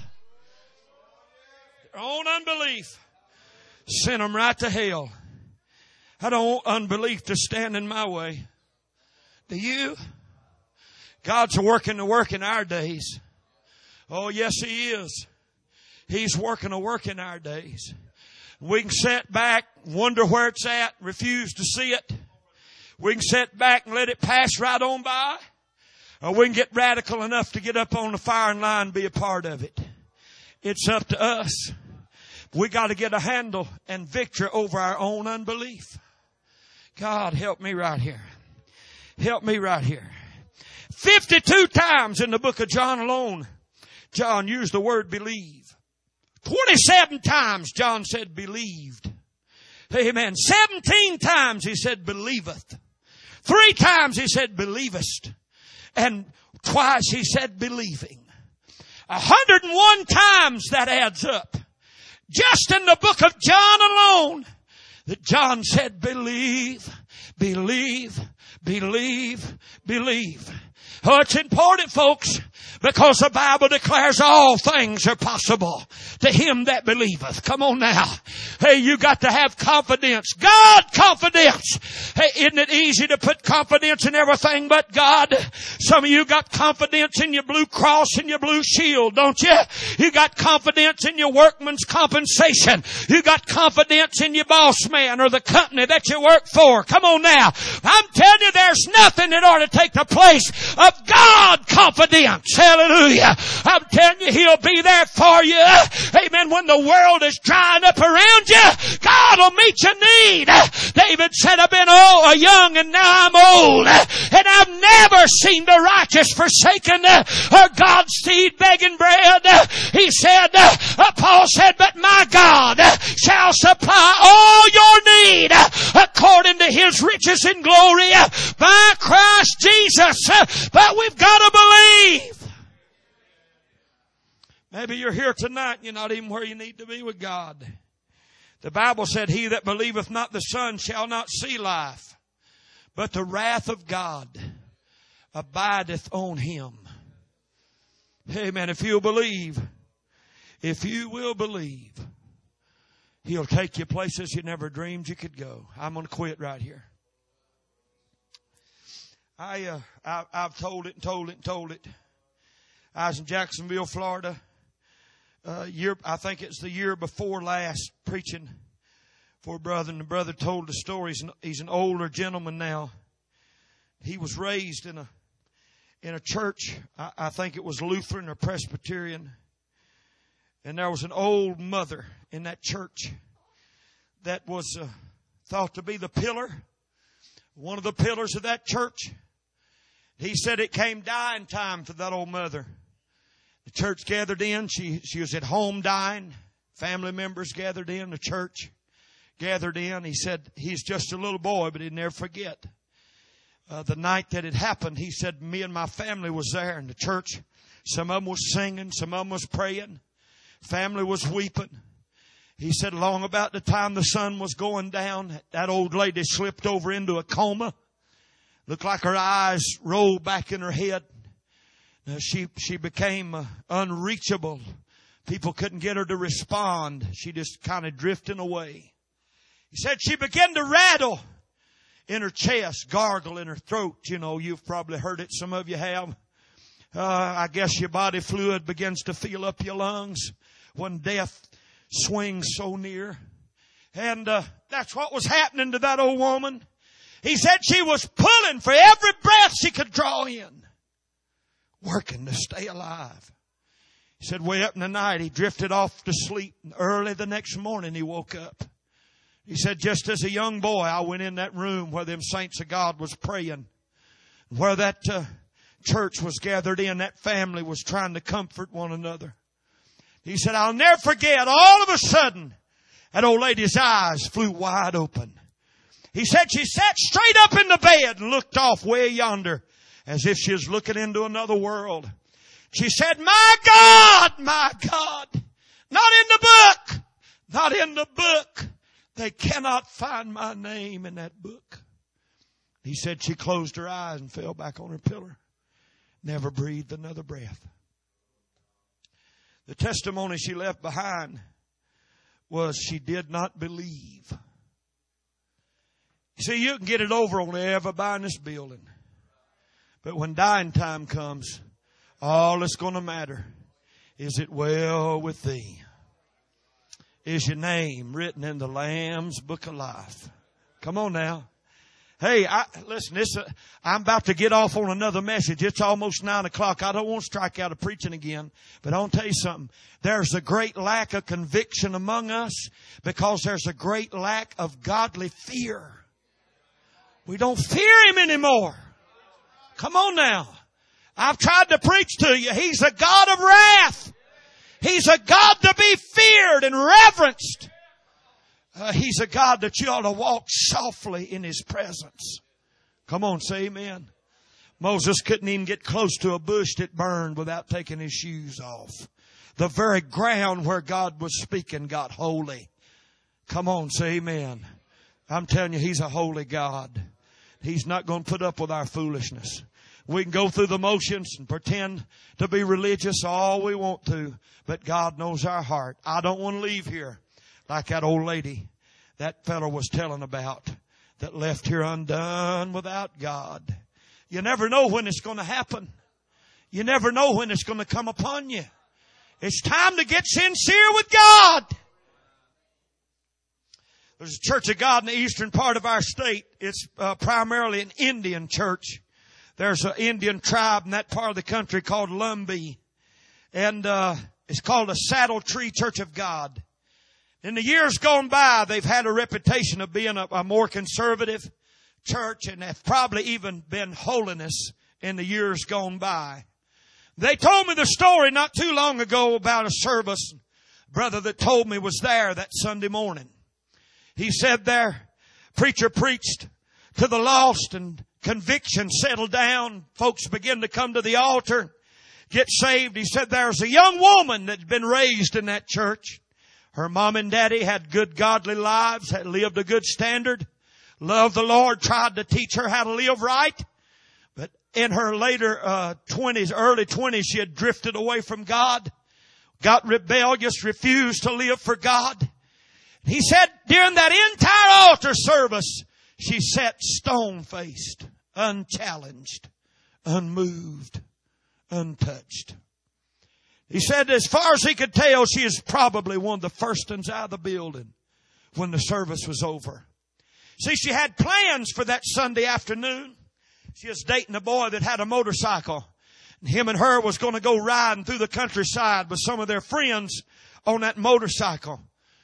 Their own unbelief sent them right to hell. I don't want unbelief to stand in my way. Do you? God's working the work in our days. Oh, yes, He is. He's working a work in our days. We can sit back, wonder where it's at, refuse to see it. We can sit back and let it pass right on by. Or we can get radical enough to get up on the firing line and be a part of it. It's up to us. We got to get a handle and victory over our own unbelief. God, help me right here. Help me right here. 52 times in the book of John alone, John used the word believe. 27 times John said believed. Amen. 17 times he said believeth. 3 times he said believest. And twice he said believing. 101 times that adds up. Just in the book of John alone, that John said believe, believe, believe, believe. Oh, it's important, folks, because the Bible declares all things are possible to him that believeth. Come on now. Hey, you got to have confidence. God confidence. Hey, isn't it easy to put confidence in everything but God? Some of you got confidence in your blue cross and your blue shield, don't you? You got confidence in your workman's compensation. You got confidence in your boss man or the company that you work for. Come on now. I'm telling you, there's nothing that ought to take the place of God confidence. Hallelujah. I'm telling you, He'll be there for you. Amen. When the world is drying up around you, God will meet your need. David said, I've been young and now I'm old, and I've never seen the righteous forsaken or God's seed begging bread. He said, Paul said, but my God shall supply all your need according to His riches in glory by Christ Jesus. But we've got to believe. Maybe you're here tonight and you're not even where you need to be with God. The Bible said, he that believeth not the Son shall not see life, but the wrath of God abideth on him. Amen. If you'll believe, if you will believe, He'll take you places you never dreamed you could go. I'm going to quit right here. I've told it and told it and told it. I was in Jacksonville, Florida. I think it's the year before last, preaching for a brother, and the brother told the story. He's an older gentleman now. He was raised in a church. I think it was Lutheran or Presbyterian. And there was an old mother in that church that was thought to be the pillar, one of the pillars of that church. He said it came dying time for that old mother. The church gathered in. She was at home dying. Family members gathered in. The church gathered in. He said he's just a little boy, but he'd never forget. The night that it happened, he said, me and my family was there in the church. Some of them was singing. Some of them was praying. Family was weeping. He said along about the time the sun was going down, that old lady slipped over into a coma. Looked like her eyes rolled back in her head. She became unreachable. People couldn't get her to respond. She just kind of drifting away. He said she began to rattle in her chest, gargle in her throat. You know, you've probably heard it. Some of you have. I guess your body fluid begins to fill up your lungs when death swings so near. And that's what was happening to that old woman. He said she was pulling for every breath she could draw in, working to stay alive. He said way up in the night he drifted off to sleep. And early the next morning he woke up. He said, just as a young boy, I went in that room where them saints of God was praying, where that church was gathered in, that family was trying to comfort one another. He said, I'll never forget, all of a sudden, that old lady's eyes flew wide open. He said she sat straight up in the bed and looked off way yonder as if she was looking into another world. She said, my God, not in the book, not in the book. They cannot find my name in that book. He said she closed her eyes and fell back on her pillow. Never breathed another breath. The testimony she left behind was she did not believe. You see, you can get it over on everybody in this building. But when dying time comes, all that's going to matter is it well with thee. Is your name written in the Lamb's Book of Life? Come on now. Hey, listen, I'm about to get off on another message. It's almost 9 o'clock. I don't want to strike out of preaching again, but I want to tell you something. There's a great lack of conviction among us because there's a great lack of godly fear. We don't fear Him anymore. Come on now. I've tried to preach to you. He's a God of wrath. He's a God to be feared and reverenced. He's a God that you ought to walk softly in His presence. Come on, say amen. Moses couldn't even get close to a bush that burned without taking his shoes off. The very ground where God was speaking got holy. Come on, say amen. I'm telling you, He's a holy God. He's not going to put up with our foolishness. We can go through the motions and pretend to be religious all we want to, but God knows our heart. I don't want to leave here like that old lady that fellow was telling about that left here undone without God. You never know when it's going to happen. You never know when it's going to come upon you. It's time to get sincere with God. There's a Church of God in the eastern part of our state. It's primarily an Indian church. There's an Indian tribe in that part of the country called Lumbee. And it's called a Saddle Tree Church of God. In the years gone by, they've had a reputation of being a more conservative church, and have probably even been holiness in the years gone by. They told me the story not too long ago about a service. A brother that told me was there that Sunday morning. He said their preacher preached to the lost and conviction settled down. Folks began to come to the altar, get saved. He said there's a young woman that's been raised in that church. Her mom and daddy had good godly lives, had lived a good standard, loved the Lord, tried to teach her how to live right. But in her later early 20s, she had drifted away from God, got rebellious, refused to live for God. He said during that entire altar service, she sat stone-faced, unchallenged, unmoved, untouched. He said as far as he could tell, she is probably one of the first ones out of the building when the service was over. See, she had plans for that Sunday afternoon. She was dating a boy that had a motorcycle. And him and her was going to go riding through the countryside with some of their friends on that motorcycle.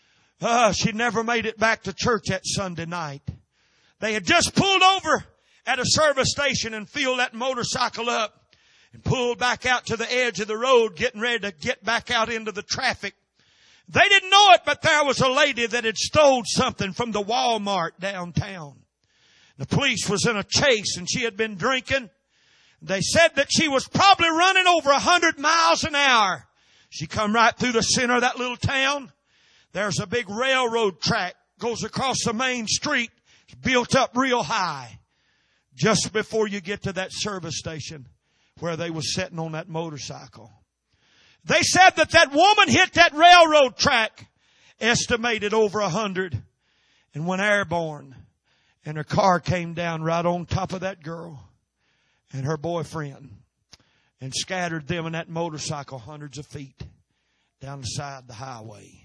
She never made it back to church that Sunday night. They had just pulled over at a service station and filled that motorcycle up and pulled back out to the edge of the road, getting ready to get back out into the traffic. They didn't know it, but there was a lady that had stole something from the Walmart downtown. The police was in a chase and she had been drinking. They said that she was probably running over 100 miles an hour. She come right through the center of that little town. There's a big railroad track goes across the main street, built up real high, just before you get to that service station where they was sitting on that motorcycle. They said that woman hit that railroad track, estimated over 100, and went airborne. And her car came down right on top of that girl and her boyfriend and scattered them in that motorcycle hundreds of feet down the side of the highway.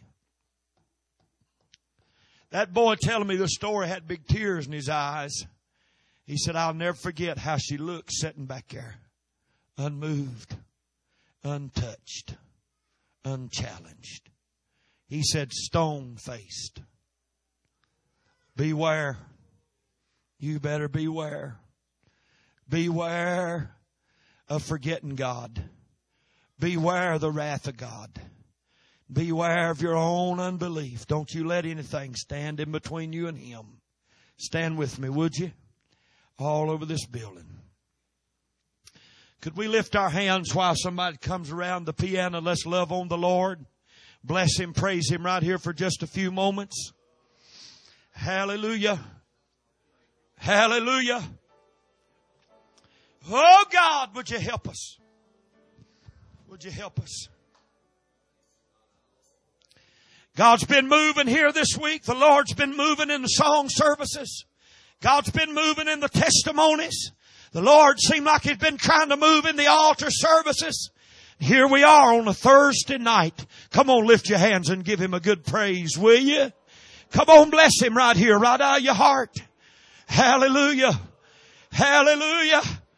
That boy telling me the story had big tears in his eyes. He said, I'll never forget how she looked sitting back there, unmoved, untouched, unchallenged. He said, stone-faced. Beware. You better beware. Beware of forgetting God. Beware of the wrath of God. Beware of your own unbelief. Don't you let anything stand in between you and Him. Stand with me, would you? All over this building. Could we lift our hands while somebody comes around the piano? Let's love on the Lord. Bless Him, praise Him right here for just a few moments. Hallelujah. Hallelujah. Oh God, would you help us? Would you help us? God's been moving here this week. The Lord's been moving in the song services. God's been moving in the testimonies. The Lord seemed like He's been trying to move in the altar services. Here we are on a Thursday night. Come on, lift your hands and give Him a good praise, will you? Come on, bless Him right here, right out of your heart. Hallelujah. Hallelujah.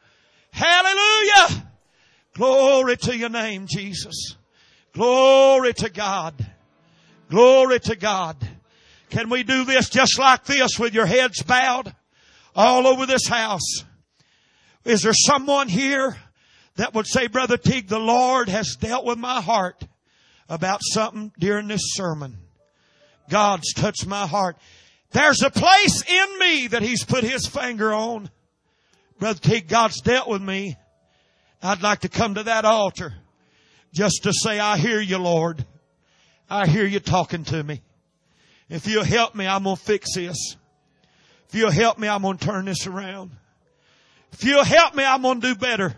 Hallelujah. Glory to your name, Jesus. Glory to God. Glory to God. Can we do this just like this with your heads bowed all over this house? Is there someone here that would say, Brother Teague, the Lord has dealt with my heart about something during this sermon. God's touched my heart. There's a place in me that He's put His finger on. Brother Teague, God's dealt with me. I'd like to come to that altar just to say, I hear you, Lord. I hear you talking to me. If you'll help me, I'm going to fix this. If you'll help me, I'm going to turn this around. If you'll help me, I'm going to do better.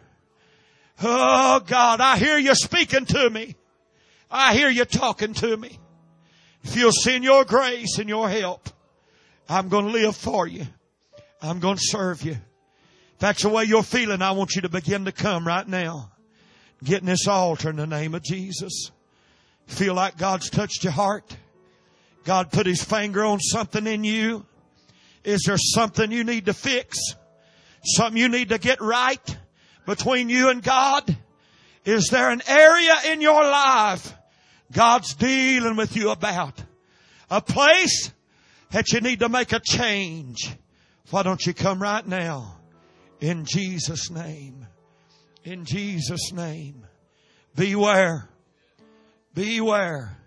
Oh God, I hear you speaking to me. I hear you talking to me. If you'll send your grace and your help, I'm going to live for you. I'm going to serve you. If that's the way you're feeling, I want you to begin to come right now. Get in this altar in the name of Jesus. Feel like God's touched your heart? God put His finger on something in you? Is there something you need to fix? Something you need to get right between you and God? Is there an area in your life God's dealing with you about? A place that you need to make a change? Why don't you come right now? In Jesus' name. In Jesus' name. Beware. Beware.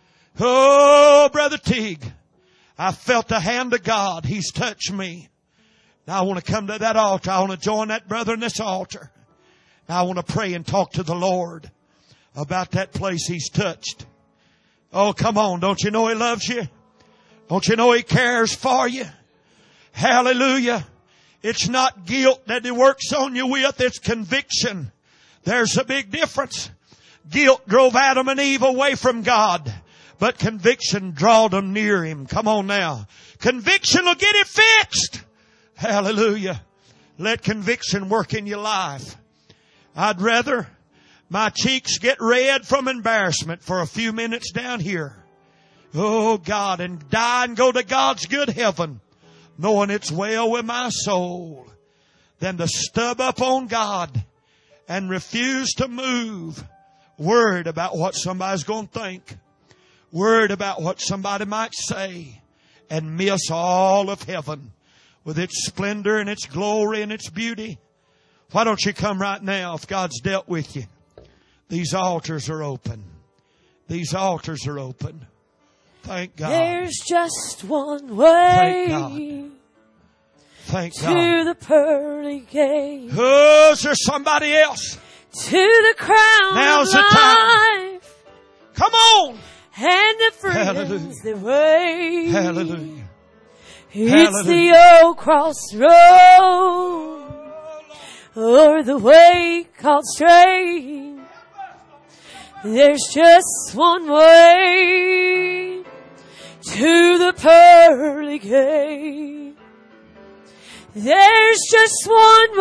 Oh, Brother Teague, I felt the hand of God. He's touched me. Now I want to come to that altar. I want to join that brother in this altar. Now I want to pray and talk to the Lord about that place He's touched. Oh, come on. Don't you know He loves you? Don't you know He cares for you? Hallelujah. It's not guilt that He works on you with. It's conviction. There's a big difference. Guilt drove Adam and Eve away from God, but conviction drawed them near Him. Come on now. Conviction will get it fixed. Hallelujah. Let conviction work in your life. I'd rather my cheeks get red from embarrassment for a few minutes down here. Oh God, and die and go to God's good heaven, knowing it's well with my soul, than to stub up on God and refuse to move, worried about what somebody's going to think, worried about what somebody might say, and miss all of heaven with its splendor and its glory and its beauty. Why don't you come right now if God's dealt with you? These altars are open. These altars are open. Thank God. There's just one way. Thank God. Thank God. To the pearly gate. Oh, is there somebody else? To the crown Now's of the time. life. Come on. and the Hallelujah. friends that wait. Hallelujah. It's the old crossroad, or the way called straight. There's just one way to the pearly gate. There's just one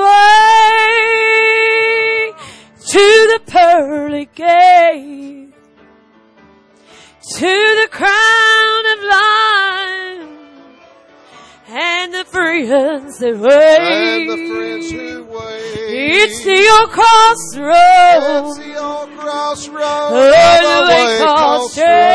way to the pearly gate, to the crown of life and the friends that wait. And the friends who wait. It's the old crossroad, It's the old crossroad, or the way called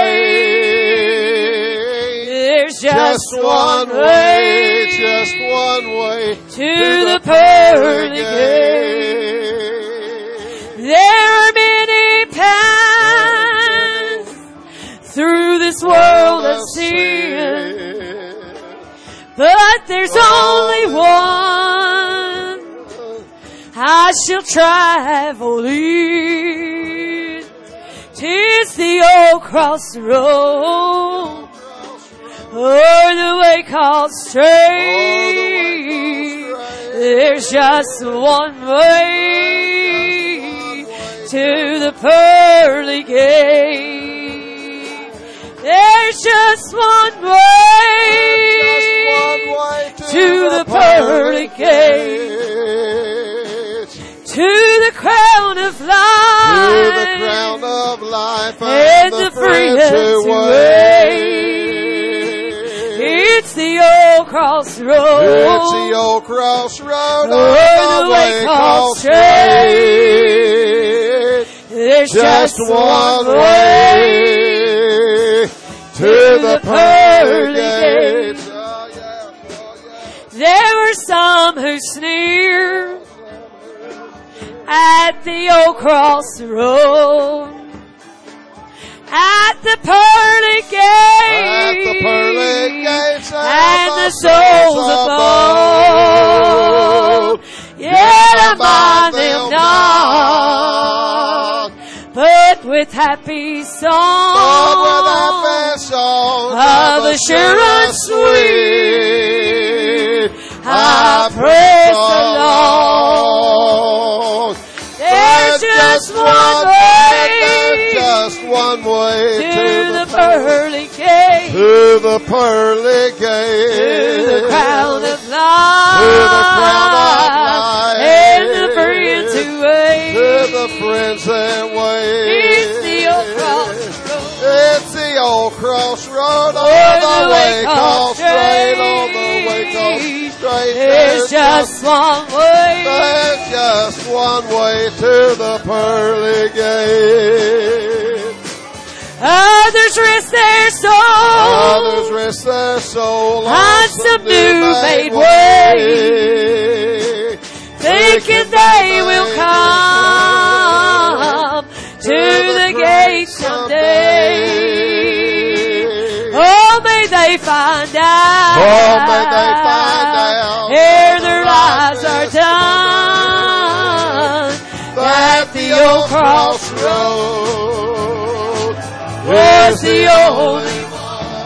straight. There's Just one way, just one way to the pearly gate. There are many paths through this world of sin, but there's only one I shall travel in. 'Tis the old crossroad, or the way called straight. There's just one way to the pearly gate. There's just one way to the pearly gate, to the crown of life, to the crown of life and the friends who wait. It's the old crossroad, It's the old crossroad, or the way called straight. There's just one way to the pearly gate. Oh, yeah. There were some who sneered at the old crossroad, at the pearly gate, At the pearly gates and the souls above. Yet I mind them not, but with happy songs of assurance sweet, I praise the Lord. There's just one way, just one way to the pearly gate, to the pearly gate, to the crown of life, to the crown of life, and the friends who wait. to the friends that wait. It's the old crossroad, It's the old crossroad, or all the way called straight, all the way called straight. There's just one way. There's just one way to the pearly gate. Others rest their souls Others rest their soul on some new made way, thinking they will come to the gate someday. Oh, may they find out, Oh, may they find out ere their lives are done, that the old crossroad was the only one.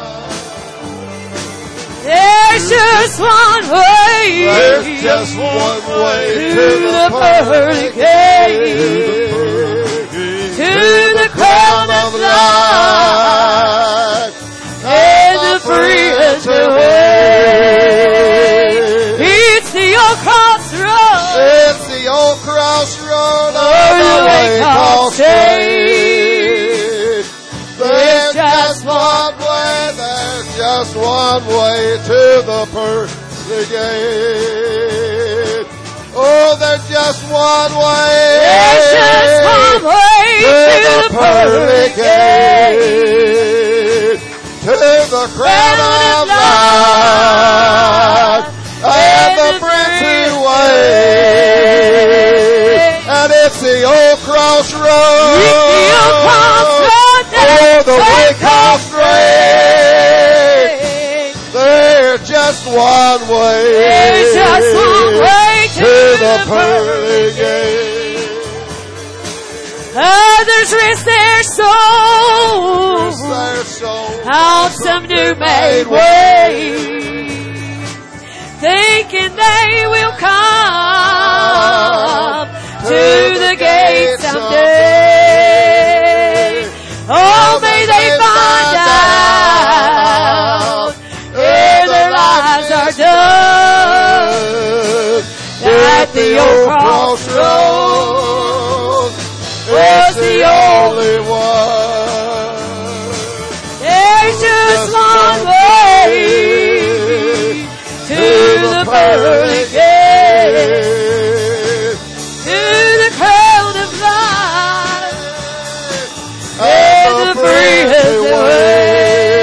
There's just one way, There's just one way to the pearly gate, to the crown of life, and the friends who wait. It's the old crossroad, It's the old crossroad, or all the the way way called called straight. straight. There's just one way, there's just one way to the pearly gate. Oh, there's just one way. There's just one way to the pearly gate, to the crown of life, and the friends who wait. And it's the old crossroad, oh, the way called straight. There's just one way, There's just one way to the pearly gate. Others rest their souls on some new made way, thinking they will come to the gate someday. Oh, may they find out ere their lives are done that the old crossroads was the only one. There's just one way to the pearly gate, to the crown of life, and the freest way.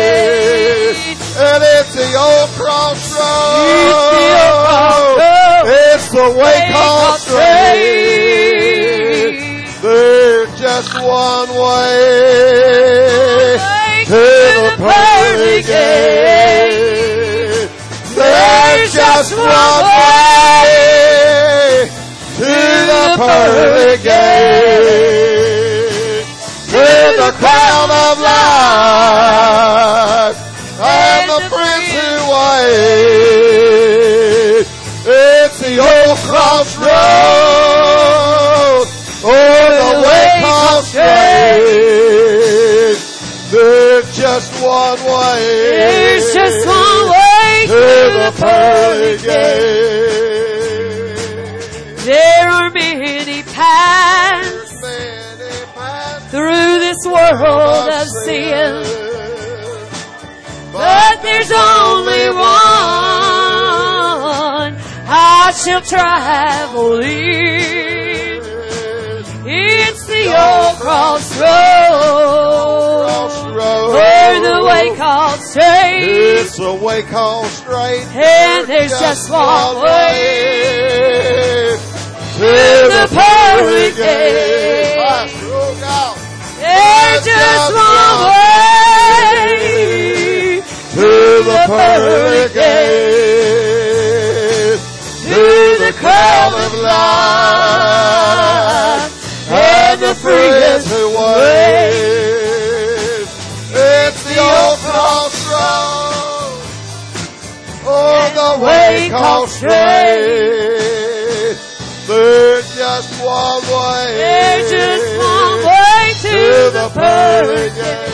And it's the old crossroads. It's the old crossroads. It's the way called straight. There's just one way to the pearly gate. There's just one way to the pearly gate, to the crown of life and the Prince who waits. It's the old crossroads, or the way called straight. There's just one way. There's just one way to the pearly gate. There are many paths through this world of sin, but there's only one I shall travel in. It's the old crossroad, where the way called straight. It's the way called straight. And there's just one way to the pearly gate. There's just one way to the pearly gate, to the crown of life and the freest way. It's the old crossroad, or the way called straight. There's just one way. There's just one way to the pearly gate.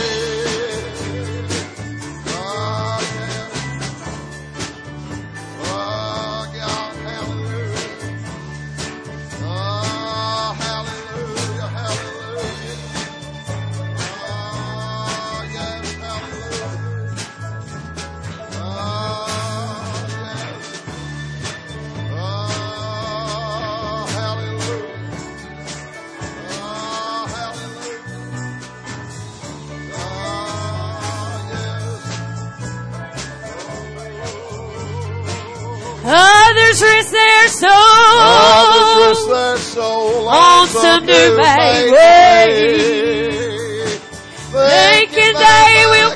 Others risk their soul on some new made way, thinking they will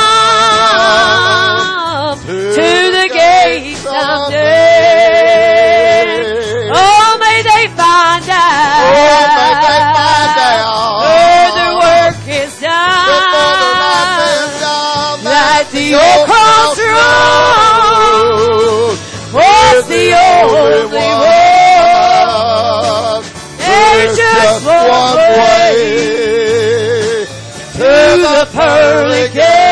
come to the gate someday. Oh, may they find out where their work is done, that the old crossroad was the only one. There's just one way to the pearly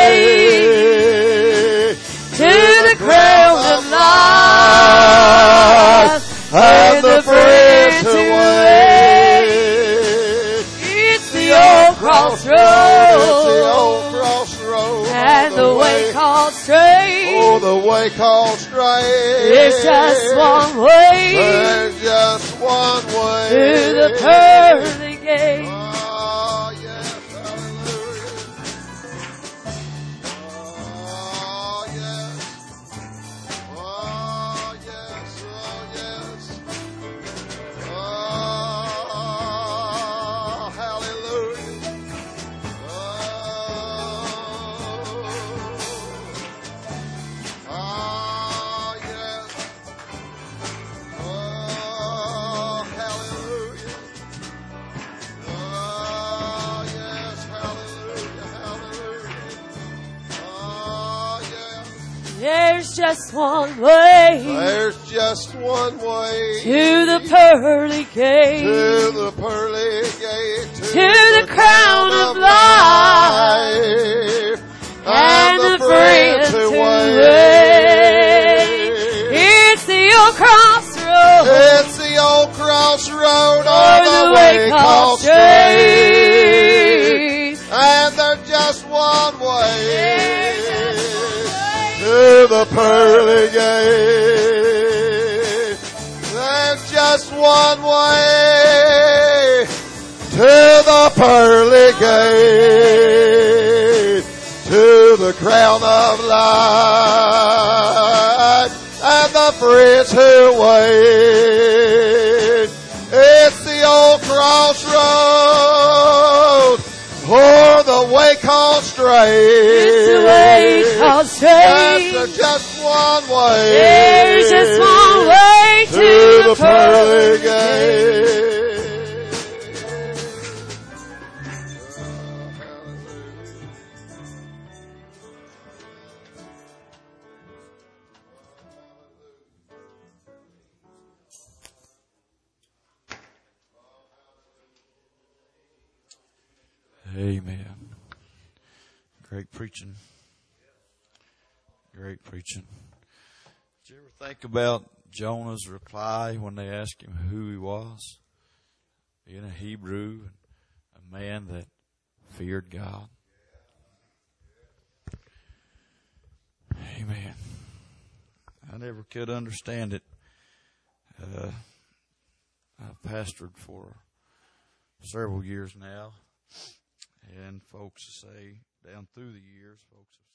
gate, to the crown of life and the Prince who waits. It's the old crossroad, and the way called straight. Oh, the way called straight. There's just one way. There's just one way To the pearly gate. Oh, yes, hallelujah. Oh, yes. Oh, yes, oh, yes. Oh, hallelujah. Oh, yes. Oh, hallelujah. just one way. There's just one way. To the pearly gate. To the pearly gate. To the crown of life. And the friends who wait. It's the old crossroad. It's the old crossroad on the way called straight. And there's just one way to the pearly gate. There's just one way to the pearly gate. To the crown of life and the friends who wait. It's the old crossroad, or the way called straight. It's the way called straight. There's just one way. There's just one way to the pearly gate. Amen. Great preaching. Great preaching. Did you ever think about Jonah's reply when they asked him who he was? Being a Hebrew, a man that feared God. Amen. I never could understand it. I've pastored for several years now. And folks say, down through the years, folks have